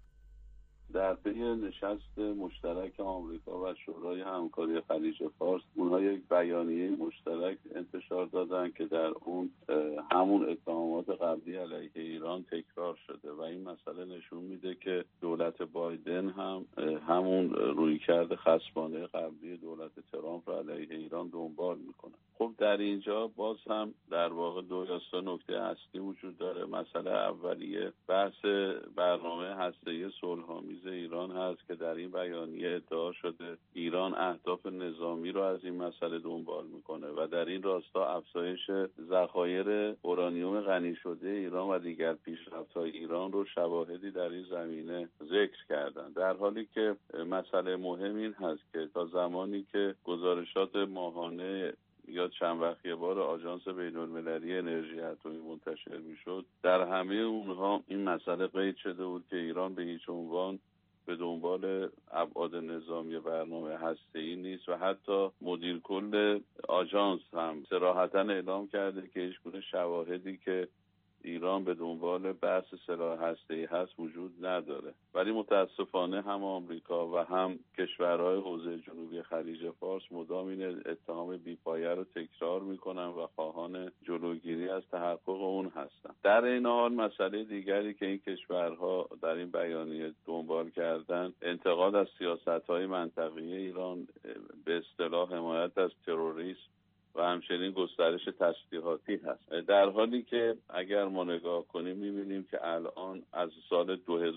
[SPEAKER 21] در پی نشست مشترک آمریکا و شورای همکاری خلیج فارس اونها یک بیانیه مشترک انتشار دادن که در اون همون اتهامات قبلی علیه ایران تکرار شده و این مسئله نشون میده که دولت بایدن هم همون رویکرد خصمانه قبلی دولت ترامپ را علیه ایران دنبال میکنه. خب در اینجا باز هم در واقع 2 یا 3 نکته اصلی وجود داره. مسئله اولیه بحث برنامه هسته‌ای صلح‌آمیز ایران هست که در این بیانیه ادعا شده ایران اهداف نظامی رو از این مسئله دنبال میکنه و در این راستا افزایش ذخایر اورانیوم غنی شده ایران و دیگر پیشرفت‌های ایران رو شواهدی در این زمینه ذکر کردن، در حالی که مسئله مهم این هست که تا زمانی که گزارشات ماهانه یا چند وقت یه بار آژانس بین‌المللی انرژی اتمی منتشر میشد در همه اونها این مسئله قید شده بود که ایران به هیچ عنوان به دنبال ابعاد نظامی برنامه هسته‌ای نیست و حتی مدیر کل آژانس هم صراحتاً اعلام کرده که هیچگونه شواهدی که ایران به دنبال بحث سلاح هسته‌ای هست وجود نداره. ولی متاسفانه هم آمریکا و هم کشورهای حوزه جنوبی خلیج فارس مدام این اتهام بی‌پایه رو تکرار میکنن و خواهان جلوگیری از تحقق اون هستن. در این حال مسئله دیگری که این کشورها در این بیانیه دنبال کردن انتقاد از سیاست‌های منطقه‌ای ایران به اصطلاح حمایت از تروریسم و همچنین گسترش تسلیحاتی هست، در حالی که اگر ما نگاه کنیم می‌بینیم که الان از سال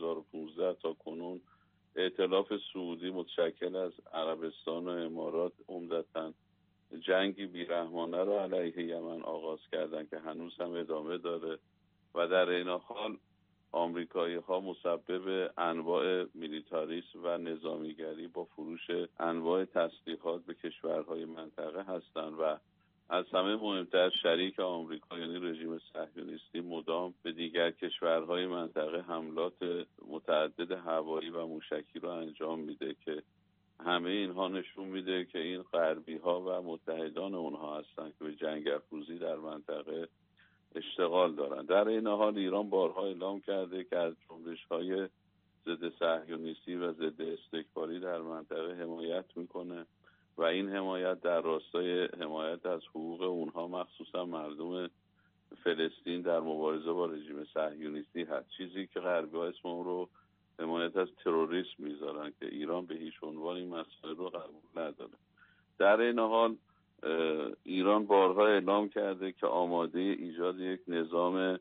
[SPEAKER 21] 2015 تا کنون ائتلاف سعودی متشکل از عربستان و امارات عمدتاً جنگی بیرحمانه را علیه یمن آغاز کردند که هنوز هم ادامه داره و در این حال آمریکایی‌ها مسبب انواع میلیتاریسم و نظامیگری با فروش انواع تسلیحات به کشورهای منطقه هستند و از همه مهمتر شریک آمریکا یعنی رژیم صهیونیستی مدام به دیگر کشورهای منطقه حملات متعدد هوایی و موشکی را انجام میده که همه اینها نشون میده که این غربی‌ها و متحدان اونها هستند که به جنگ افروزی در منطقه اشتغال دارند. در این حال ایران بارها اعلام کرده که از جنبش‌های ضد صهیونیستی و ضد استکباری در منطقه حمایت میکنه و این حمایت در راستای حمایت از حقوق اونها مخصوصا مردم فلسطین در مبارزه با رژیم صهیونیستی هست، چیزی که غربی‌ها اسم اون رو حمایت از تروریسم میذارن که ایران به هیچ عنوان این مسئله رو قبول نداره. در این حال ایران بارها اعلام کرده که آماده ایجاد یک نظام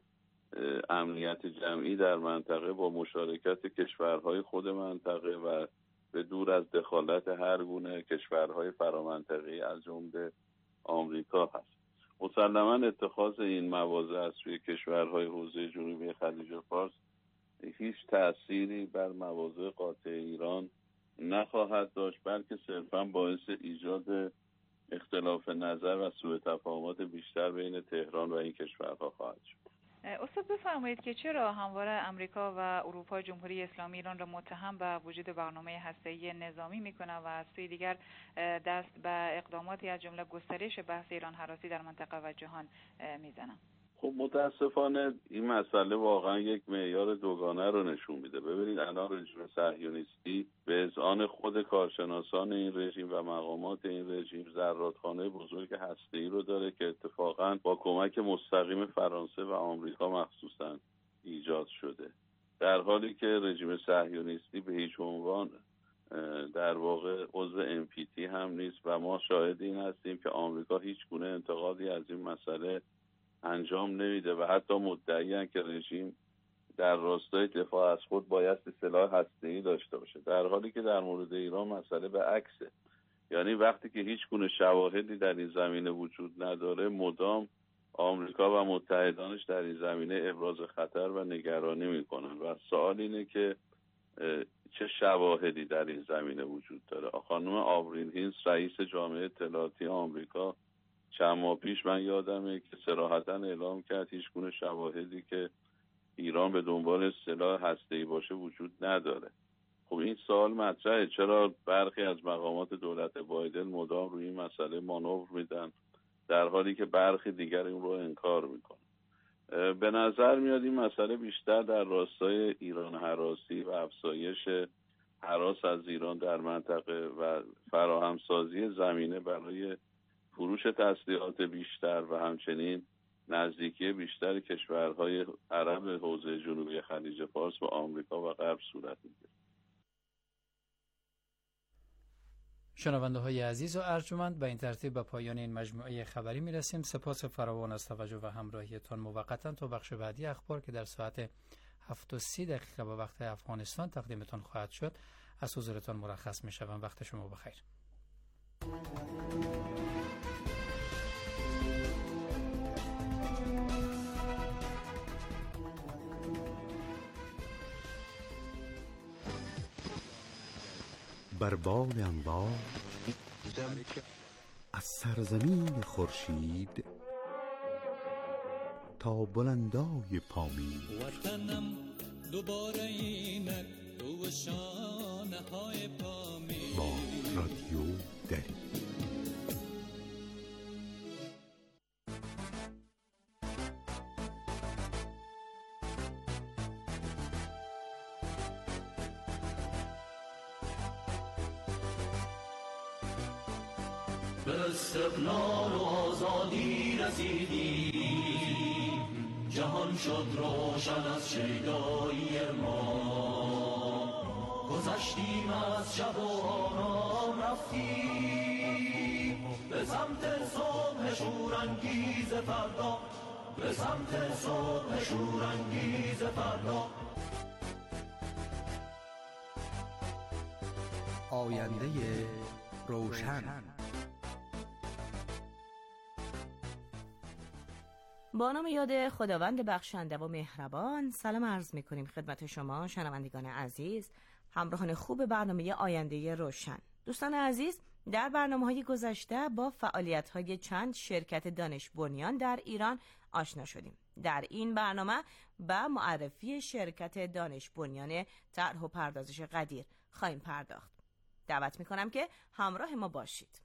[SPEAKER 21] امنیت جمعی در منطقه با مشارکت کشورهای خود منطقه و به دور از دخالت هر گونه کشورهای فرامنطقه‌ای از جمله آمریکا هست. مسلماً اتخاذ این مواضع از سوی کشورهای حوزه جنوبی خلیج فارس هیچ تأثیری بر مواضع قاطع ایران نخواهد داشت، بلکه صرفاً باعث ایجاد اختلاف نظر و سوء تفاهمات بیشتر بین تهران و این کشورها خواهد شد.
[SPEAKER 1] استاد بفرمایید که چرا همواره امریکا و اروپا جمهوری اسلامی ایران را متهم به وجود برنامه هسته‌ای نظامی میکنه و از سوی دیگر دست به اقداماتی از جمله گسترش بحث ایران هراسی در منطقه و جهان میزنن؟
[SPEAKER 21] خب متاسفانه این مسئله واقعا یک معیار دوگانه رو نشون میده. ببینید الان رژیم صهیونیستی به اذعان خود کارشناسان این رژیم و مقامات این رژیم زرادخانه بزرگ هسته‌ای رو داره که اتفاقا با کمک مستقیم فرانسه و آمریکا مخصوصا ایجاد شده، در حالی که رژیم صهیونیستی به هیچ عنوان در واقع عضو NPT هم نیست و ما شاهد این هستیم که آمریکا هیچ گونه انتقادی از این مسئله انجام نمیده و حتی مدعی‌اند که رژیم در راستای دفاع از خود بایستی سلاح هسته‌ای داشته باشه، در حالی که در مورد ایران مسئله به عکسه. یعنی وقتی که هیچ گونه شواهدی در این زمینه وجود نداره، مدام آمریکا و متحدانش در این زمینه ابراز خطر و نگرانی میکنن و سوال اینه که چه شواهدی در این زمینه وجود داره. خانم آورین هینز رئیس جامعه اطلاعاتی آمریکا چند ماه پیش من یادمه که صراحتاً اعلام کرد هیچ گونه شواهدی که ایران به دنبال سلاح هسته‌ای باشه وجود نداره. خب این سوال مطرحه، چرا برخی از مقامات دولت بایدن مدام روی این مسئله مانور میدن در حالی که برخی دیگر این رو انکار میکنن؟ به نظر میاد این مسئله بیشتر در راستای ایران هراسی و افزایش هراس از ایران در منطقه و فراهمسازی زمینه برای فروش تسلیحات بیشتر و همچنین نزدیکی بیشتر کشورهای عرب حوزه جنوبی خلیج فارس و آمریکا و غرب صورت میگیره.
[SPEAKER 2] شنونده های عزیز و ارجمند، به این ترتیب به پایان این مجموعه خبری میرسیم. سپاس فراوان از توجه و همراهیتان. موقتا تا بخش بعدی اخبار که در ساعت 7:30 به وقت افغانستان تقدیمتان خواهد شد از حضورتان مرخص میشوم. وقت شما بخیر.
[SPEAKER 22] بر بال انوار از سرزمین خورشید تا بلندای پامین،
[SPEAKER 5] وطنم دوباره اینک رو شانه های پامین.
[SPEAKER 22] با رادیو دری
[SPEAKER 5] به استقلال و آزادی رسیدیم، جهان شد روشن از شیدایی ما. گذشتیم از شب و آرام رفتیم به سمت صبح شورانگیز فردا، به سمت صبح شورانگیز فردا.
[SPEAKER 22] آینده روشن.
[SPEAKER 10] با نام یاد خداوند بخشنده و مهربان، سلام عرض می کنیم خدمت شما شنوندگان عزیز، همراهان خوب برنامه آینده روشن. دوستان عزیز، در برنامه‌های گذشته با فعالیت‌های چند شرکت دانش بنیان در ایران آشنا شدیم. در این برنامه به معرفی شرکت دانش بنیان طرح و پردازش قدیر خواهیم پرداخت. دعوت می‌کنم که همراه ما باشید.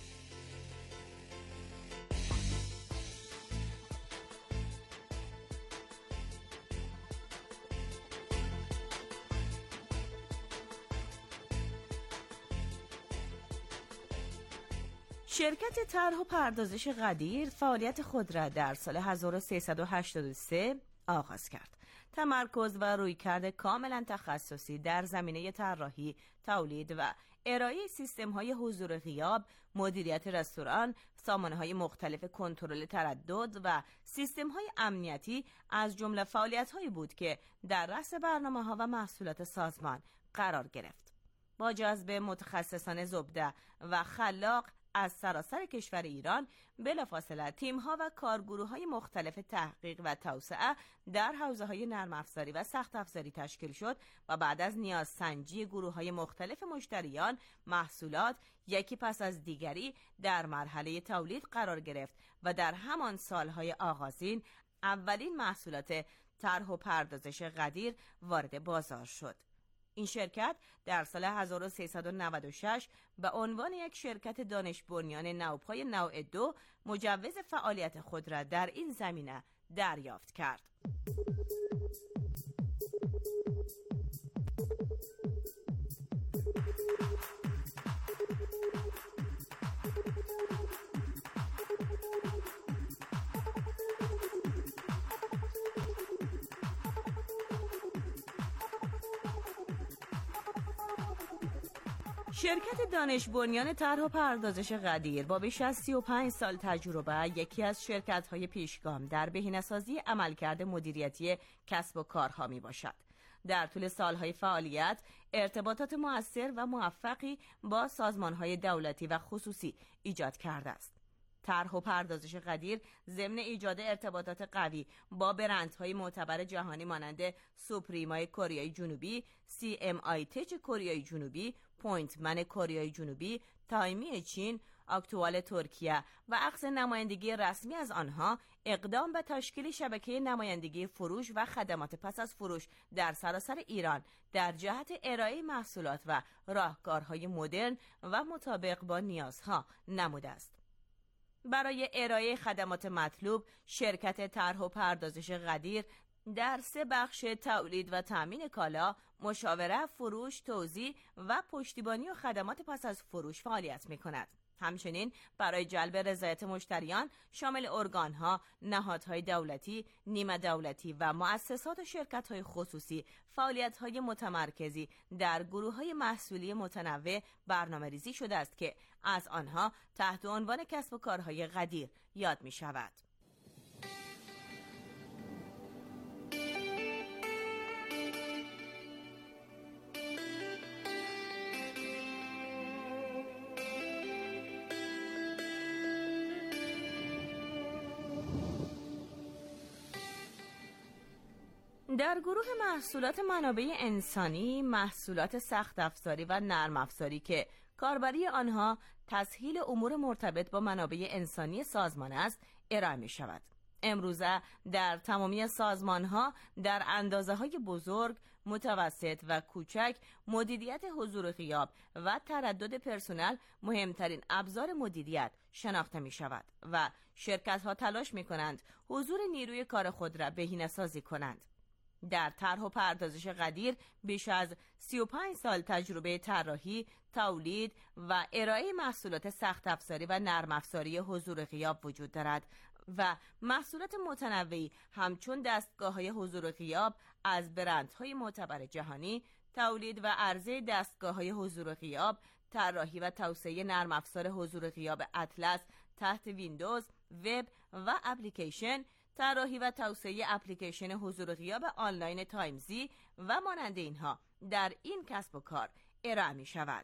[SPEAKER 10] شرکت طرح و پردازش قدیر فعالیت خود را در سال 1383 آغاز کرد. تمرکز و رویکرد کاملا تخصصی در زمینه طراحی، تولید و ارائه سیستم‌های حضور غیاب، مدیریت رستوران، سامانه‌های مختلف کنترل تردد و سیستم‌های امنیتی از جمله فعالیت‌هایی بود که در رأس برنامه‌ها و محصولات سازمان قرار گرفت. با جذب متخصصان زبده و خلاق از سراسر کشور ایران بلافاصله تیم‌ها و کارگروه‌های مختلف تحقیق و توسعه در حوزه‌های نرم افزاری و سخت افزاری تشکیل شد و بعد از نیازسنجی گروه‌های مختلف مشتریان، محصولات یکی پس از دیگری در مرحله تولید قرار گرفت و در همان سالهای آغازین اولین محصولات طرح و پردازش قدیر وارد بازار شد. این شرکت در سال 1396 به عنوان یک شرکت دانش بنیان نوپای نوع 2 مجوز فعالیت خود را در این زمینه دریافت کرد. شرکت دانش بنیان طرح و پردازش قدیر با بیش از 35 سال تجربه یکی از شرکت‌های پیشگام در بهینه‌سازی عملکرد مدیریتی کسب و کارها میباشد. در طول سالهای فعالیت ارتباطات مؤثر و موفقی با سازمان‌های دولتی و خصوصی ایجاد کرده است. طرح و پردازش قدیر ضمن ایجاد ارتباطات قوی با برندهای معتبر جهانی مانند سوپریمای کره جنوبی، CMI تچ کره جنوبی، پوینتمن کره جنوبی، تایمی چین، اکتوال ترکیه و اخذ نمایندگی رسمی از آنها، اقدام به تشکیل شبکه نمایندگی فروش و خدمات پس از فروش در سراسر ایران در جهت ارائه محصولات و راهکارهای مدرن و مطابق با نیازها نموده است. برای ارائه خدمات مطلوب، شرکت طرح و پردازش قدیر در 3 بخش تولید و تامین کالا، مشاوره، فروش، توزیع و پشتیبانی و خدمات پس از فروش فعالیت می‌کند. همچنین برای جلب رضایت مشتریان شامل ارگان‌ها، نهادهای دولتی، نیمه دولتی و مؤسسات و شرکت‌های خصوصی فعالیت‌های متمرکزی در گروه‌های محصولی متنوع برنامه‌ریزی شده است که از آنها تحت عنوان کسب و کارهای قدیر یاد می‌شود. در گروه محصولات منابع انسانی، محصولات سخت افزاری و نرم افزاری که کاربری آنها تسهیل امور مرتبط با منابع انسانی سازمان است، ارائه می شود. امروزه در تمامی سازمانها در اندازه‌های بزرگ، متوسط و کوچک مدیریت حضور غیاب و تردد پرسنل مهمترین ابزار مدیریت شناخته می شود و شرکت‌ها تلاش می کنند حضور نیروی کار خود را بهینه‌سازی کنند. در طرح و پردازش قدیر بیش از 35 سال تجربه طراحی، تولید و ارائه محصولات سخت افزاری و نرم افزاری حضور غیاب وجود دارد و محصولات متنوعی همچون دستگاه‌های حضور غیاب از برندهای معتبر جهانی، تولید و عرضه دستگاه‌های حضور غیاب، طراحی و توسعه نرم افزار حضور غیاب اطلس تحت ویندوز، وب و اپلیکیشن، طراحی و توسعه اپلیکیشن حضور غیاب آنلاین تایمزی و مانند اینها در این کسب و کار ارائه می شود.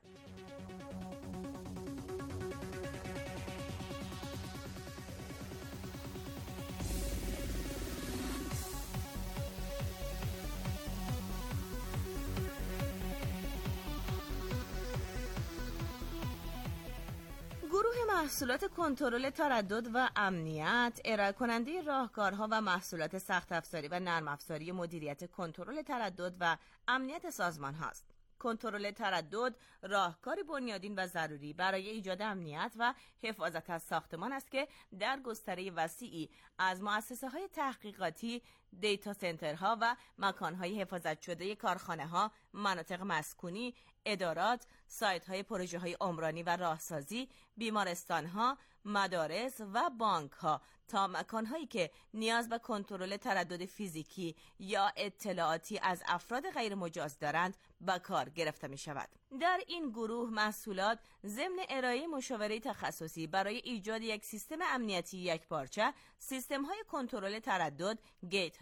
[SPEAKER 10] گروه محصولات کنترل تردد و امنیت ارائه کننده راهکارها و محصولات سخت افزاری و نرم افزاری مدیریت کنترل تردد و امنیت سازمان هاست. کنترل تردد راهکاری بنیادین و ضروری برای ایجاد امنیت و حفاظت از ساختمان است که در گستره وسیعی از مؤسسه‌های تحقیقاتی، دیتا سنترها و مکان‌های حفاظت شده کارخانه‌ها، مناطق مسکونی، ادارات، سایت‌های پروژه‌های عمرانی و راهسازی، بیمارستان‌ها، مدارس و بانک‌ها تا مکان‌هایی که نیاز به کنترل تردد فیزیکی یا اطلاعاتی از افراد غیر مجاز دارند به کار گرفته می‌شود. در این گروه محصولات ضمن ارائه مشاوره تخصصی برای ایجاد یک سیستم امنیتی یکپارچه، سیستم‌های کنترل تردد، گیت‌های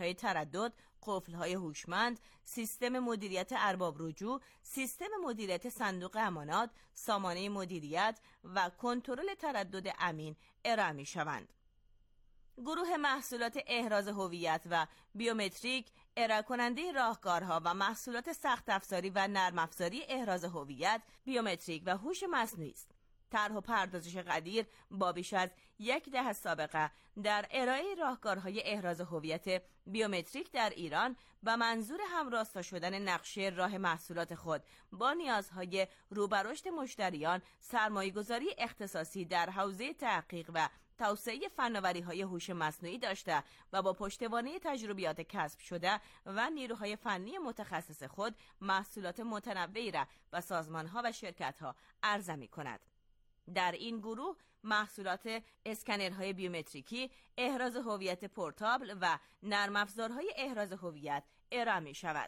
[SPEAKER 10] های تردد، قفل‌های هوشمند، سیستم مدیریت ارباب رجوع، سیستم مدیریت صندوق امانات، سامانه مدیریت و کنترل تردد امین ارائه می‌شوند. گروه محصولات احراز هویت و بیومتریک ارائه کننده راهکارها و محصولات سخت افزاری و نرم افزاری احراز هویت، بیومتریک و هوش مصنوعی است. طرح و پردازش قدیر با بیش از 10 دهه سابقه در ارائه راهکارهای احراز هویت بیومتریک در ایران به منظور همراستا شدن نقشه راه محصولات خود با نیازهای روبرشت مشتریان، سرمایه‌گذاری اختصاصی در حوزه تحقیق و توسعه فناوری‌های هوش مصنوعی داشته و با پشتوانه تجربیات کسب شده و نیروهای فنی متخصص خود محصولات متنوعی را به سازمان‌ها و شرکت‌ها عرضه می‌کند. در این گروه محصولات اسکنرهای بیومتریکی، احراز هویت پورتابل و نرم افزارهای احراز هویت ارائه می‌شود.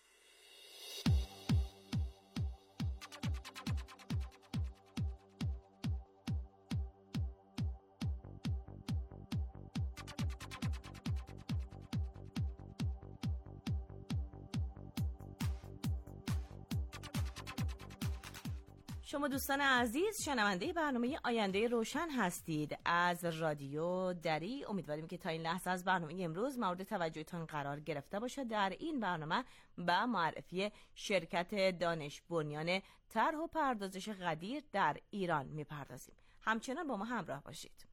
[SPEAKER 10] شما دوستان عزیز شنونده برنامه آینده روشن هستید از رادیو دری. امیدواریم که تا این لحظه از برنامه امروز مورد توجهتان قرار گرفته باشه. در این برنامه به معرفی شرکت دانش بنیان طرح و پردازش قدیر در ایران میپردازیم. همچنان با ما همراه باشید.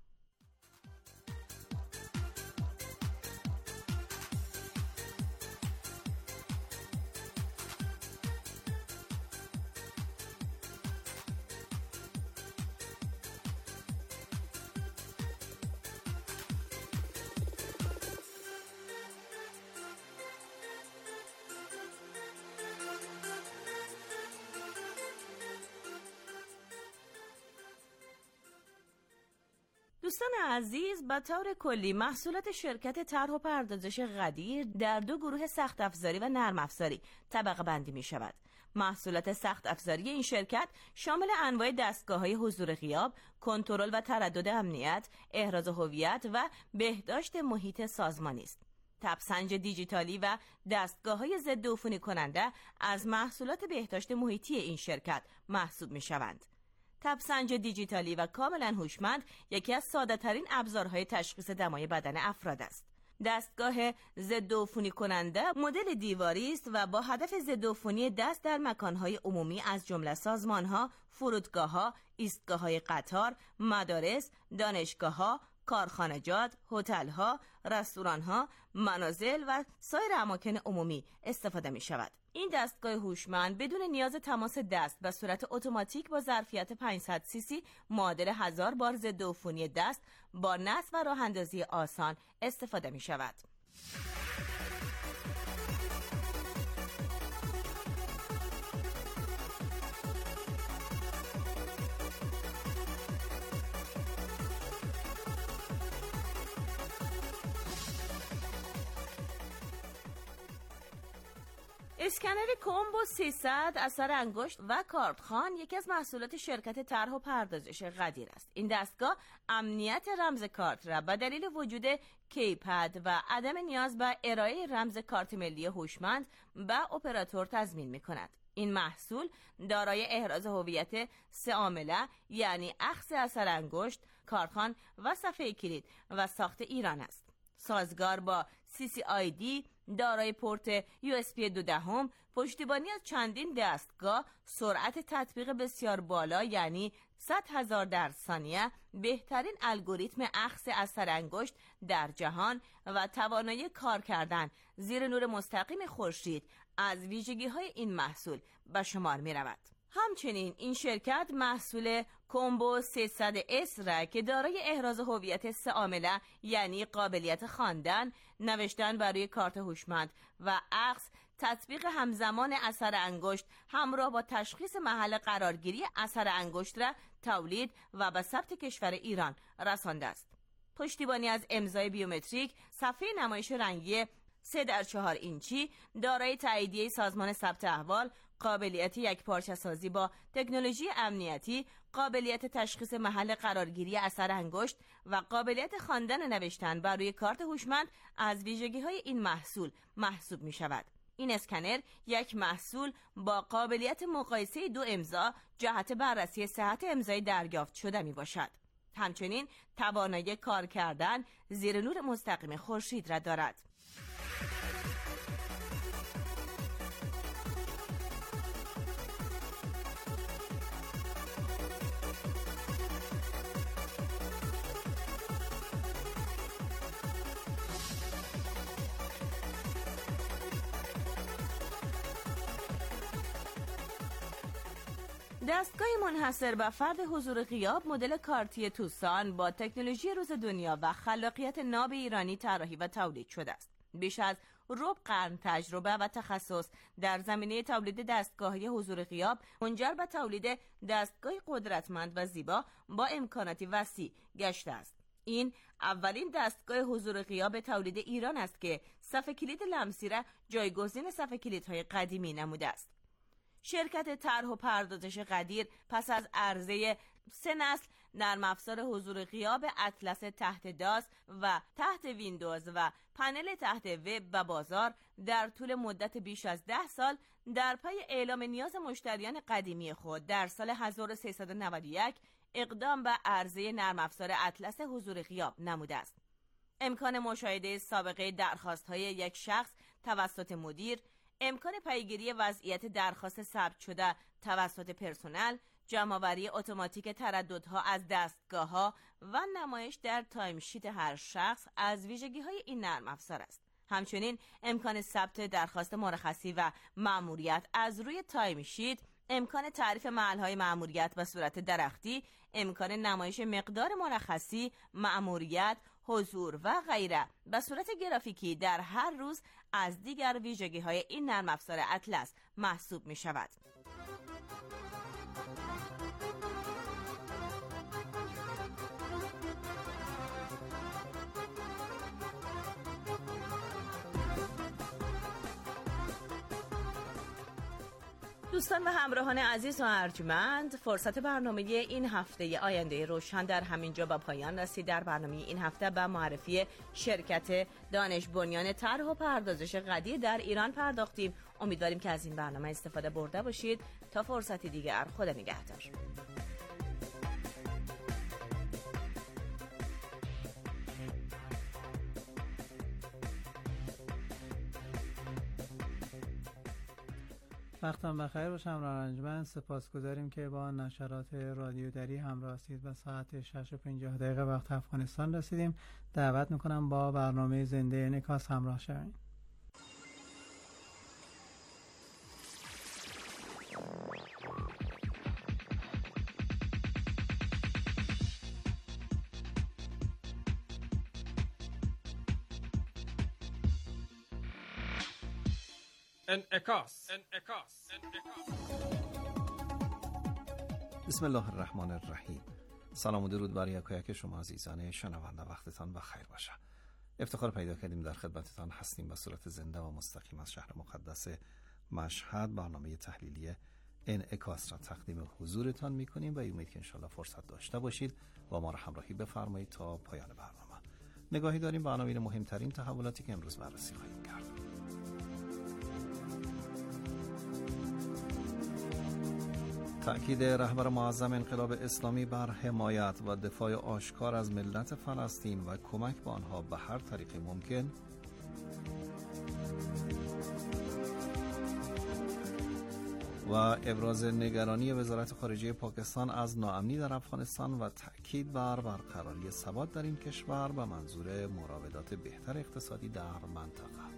[SPEAKER 10] دوستان عزیز، به طور کلی محصولات شرکت طرح و پردازش قدیر در دو گروه سخت افزاری و نرم افزاری طبقه بندی می شود. محصولات سخت افزاری این شرکت شامل انواع دستگاه‌های حضور غیاب، کنترل و تردد امنیت، احراز هویت و بهداشت محیط سازمانی است. تبسنج دیجیتالی و دستگاه‌های ضد عفونی کننده از محصولات بهداشت محیطی این شرکت محسوب می شوند. تبسنج دیجیتالی و کاملا هوشمند یکی از ساده‌ترین ابزارهای تشخیص دمای بدن افراد است. دستگاه ضد عفونی کننده مدل دیواری است و با هدف ضد عفونی دست در مکانهای عمومی از جمله سازمان‌ها، فرودگاه‌ها، ایستگاه‌های قطار، مدارس، دانشگاه‌ها، کارخانجات، هتل‌ها، رستوران‌ها، منازل و سایر اماکن عمومی استفاده می‌شود. این دستگاه هوشمند بدون نیاز تماس دست به صورت اتوماتیک با ظرفیت 500 cc معادل 1000 بار ضد عفونی دست با نصب و راه اندازی آسان استفاده می‌شود. اسکنر کومبو 300 اثر انگشت و کارتخوان یکی از محصولات شرکت طرح و پردازش قدیر است. این دستگاه امنیت رمز کارت را به دلیل وجود کیپد و عدم نیاز به ارائه رمز کارت ملی هوشمند به اپراتور تضمین می‌کند. این محصول دارای احراز هویت 3 عامله یعنی اخذ اثر انگشت، کارتخوان و صفحه کلید و ساخت ایران است. سازگار با CCID، دارای پورت USB 2.0، پشتیبانی از چندین دستگاه، سرعت تطبیق بسیار بالا یعنی 100,000 در ثانیه، بهترین الگوریتم اخذ اثر انگشت در جهان و توانایی کار کردن زیر نور مستقیم خورشید از ویژگی‌های این محصول به شمار می‌رود. همچنین این شرکت محصول کومبو 300S را که دارای احراز هویت 3 عامله یعنی قابلیت خواندن، نوشتن بر روی کارت هوشمند و اخذ تطبیق همزمان اثر انگشت همراه با تشخیص محل قرارگیری اثر انگشت را تولید و به ثبت کشور ایران رسانده است. پشتیبانی از امضای بیومتریک، صفحه نمایش رنگی 3x4 اینچی، دارای تاییدیه سازمان ثبت احوال، قابلیت یکپارچه‌سازی با تکنولوژی امنیتی، قابلیت تشخیص محل قرارگیری اثر انگشت و قابلیت خواندن نوشتن بر روی کارت هوشمند از ویژگی‌های این محصول محسوب می‌شود. این اسکنر یک محصول با قابلیت مقایسه 2 امضا جهت بررسی صحت امضای دریافت شده میباشد. همچنین توانایی کار کردن زیر نور مستقیم خورشید را دارد. دستگاه منحصر به فرد حضور غیاب مدل کارتی توسان با تکنولوژی روز دنیا و خلاقیت ناب ایرانی طراحی و تولید شده است. بیش از ربع قرن تجربه و تخصص در زمینه تولید دستگاه‌های حضور غیاب منجر به تولید دستگاهی قدرتمند و زیبا با امکاناتی وسیع گشته است. این اولین دستگاه حضور غیاب تولید ایران است که صفحه کلید لمسی را جایگزین صفحه کلیدهای قدیمی نموده است. شرکت طرح و پردازش قدیر پس از عرضه 3 نسل نرم افزار حضور غیاب اطلس تحت داس و تحت ویندوز و پنل تحت وب و بازار در طول مدت بیش از 10 سال در پی اعلام نیاز مشتریان قدیمی خود در سال 1391 اقدام به عرضه نرم افزار اطلس حضور غیاب نموده است. امکان مشاهده سابقه درخواست‌های یک شخص توسط مدیر، امکان پیگیری وضعیت درخواست ثبت شده توسط پرسنل، جمع‌آوری اتوماتیک ترددها از دستگاه‌ها و نمایش در تایم شیت هر شخص از ویژگی‌های این نرم افزار است. همچنین امکان ثبت درخواست مرخصی و مأموریت از روی تایم شیت، امکان تعریف محل‌های مأموریت به صورت درختی، امکان نمایش مقدار مرخصی، مأموریت، حضور و غیره به صورت گرافیکی در هر روز از دیگر ویژگی‌های این نرم افزار اطلس محسوب می‌شود. دوستان و همراهان عزیز و ارجمند، فرصت برنامه این هفته آینده روشن در همینجا به پایان رسید. در برنامه این هفته به معرفی شرکت دانش بنیان طرح و پردازش قدیر در ایران پرداختیم. امیدواریم که از این برنامه استفاده برده باشید. تا فرصتی دیگر، خدا نگهدار.
[SPEAKER 2] وقتم بخیر باشم رانجمند. سپاسگزاریم که با نشرات رادیو دری همراه هستید و ساعت 6:50 وقت افغانستان رسیدیم. دعوت میکنم با برنامه زنده انعکاس همراه شوید.
[SPEAKER 3] انعکاس.
[SPEAKER 11] بسم الله الرحمن الرحیم. سلام و درود بر یکایک شما عزیزان شنونده، وقتتان بخیر باشه. افتخار پیدا کردیم در خدمتتان هستیم به صورت زنده و مستقیم از شهر مقدس مشهد. برنامه تحلیلی انعکاس را تقدیم حضورتان میکنیم و امید که انشالله فرصت داشته باشید و ما را همراهی بفرمایید تا پایان برنامه. نگاهی داریم به عناوین مهمترین تحولاتی که امروز بررسی خواهیم کرد. تأکید رهبر معظم انقلاب اسلامی بر حمایت و دفاع آشکار از ملت فلسطین و کمک به آنها به هر طریقی ممکن. و ابراز نگرانی وزارت خارجه پاکستان از ناامنی در افغانستان و تأکید بر برقراری ثبات در این کشور به منظور مراودات بهتر اقتصادی در منطقه.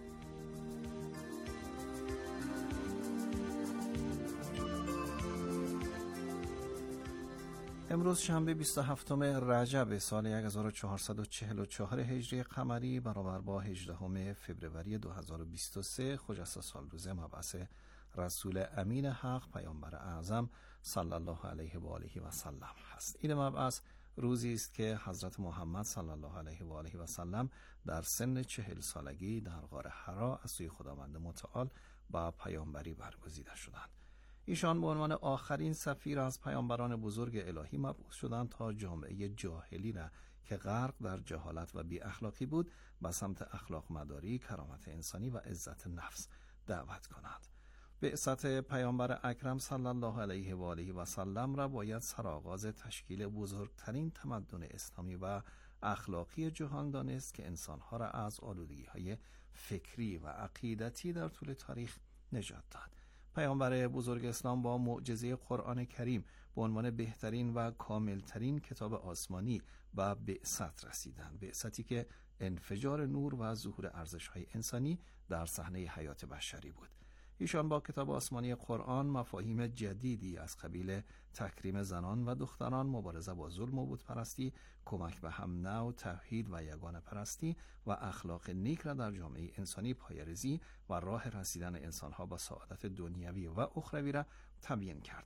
[SPEAKER 11] امروز شنبه 27 رجب سال 1444 هجری قمری برابر با 18 فوریه 2023 خجسته سالروز مبعث رسول امین حق پیامبر اعظم صلی الله علیه و آله و سلم هست. این مبعث روزی است که حضرت محمد صلی الله علیه و آله و سلم در سن 40 سالگی در غار حرا از سوی خداوند متعال با پیامبری برگزیده شدند. ایشان به عنوان آخرین سفیر از پیامبران بزرگ الهی مبعوث شدند تا جامعه جاهلی را که غرق در جهالت و بی اخلاقی بود به سمت اخلاق مداری، کرامت انسانی و عزت نفس دعوت کنند. بعثت پیامبر اکرم صلی الله علیه و آله و سلم را باید سرآغاز تشکیل بزرگترین تمدن اسلامی و اخلاقی جهان دانست که انسانها را از آلودگی‌های فکری و عقیدتی در طول تاریخ نجات داد. پیامبر بزرگ اسلام با معجزه قرآن کریم به عنوان بهترین و کاملترین کتاب آسمانی و بعثت رسیدند. بعثتی که انفجار نور و ظهور ارزش‌های انسانی در صحنه حیات بشری بود. ایشان با کتاب آسمانی قرآن مفاهیم جدیدی از قبیل تکریم زنان و دختران، مبارزه با ظلم و بتپرستی، کمک به هم نوع، توحید و یگانه پرستی و اخلاق نیک را در جامعه انسانی پایه‌ریزی و راه رسیدن انسانها با سعادت دنیوی و اخروی را تبیین کردند.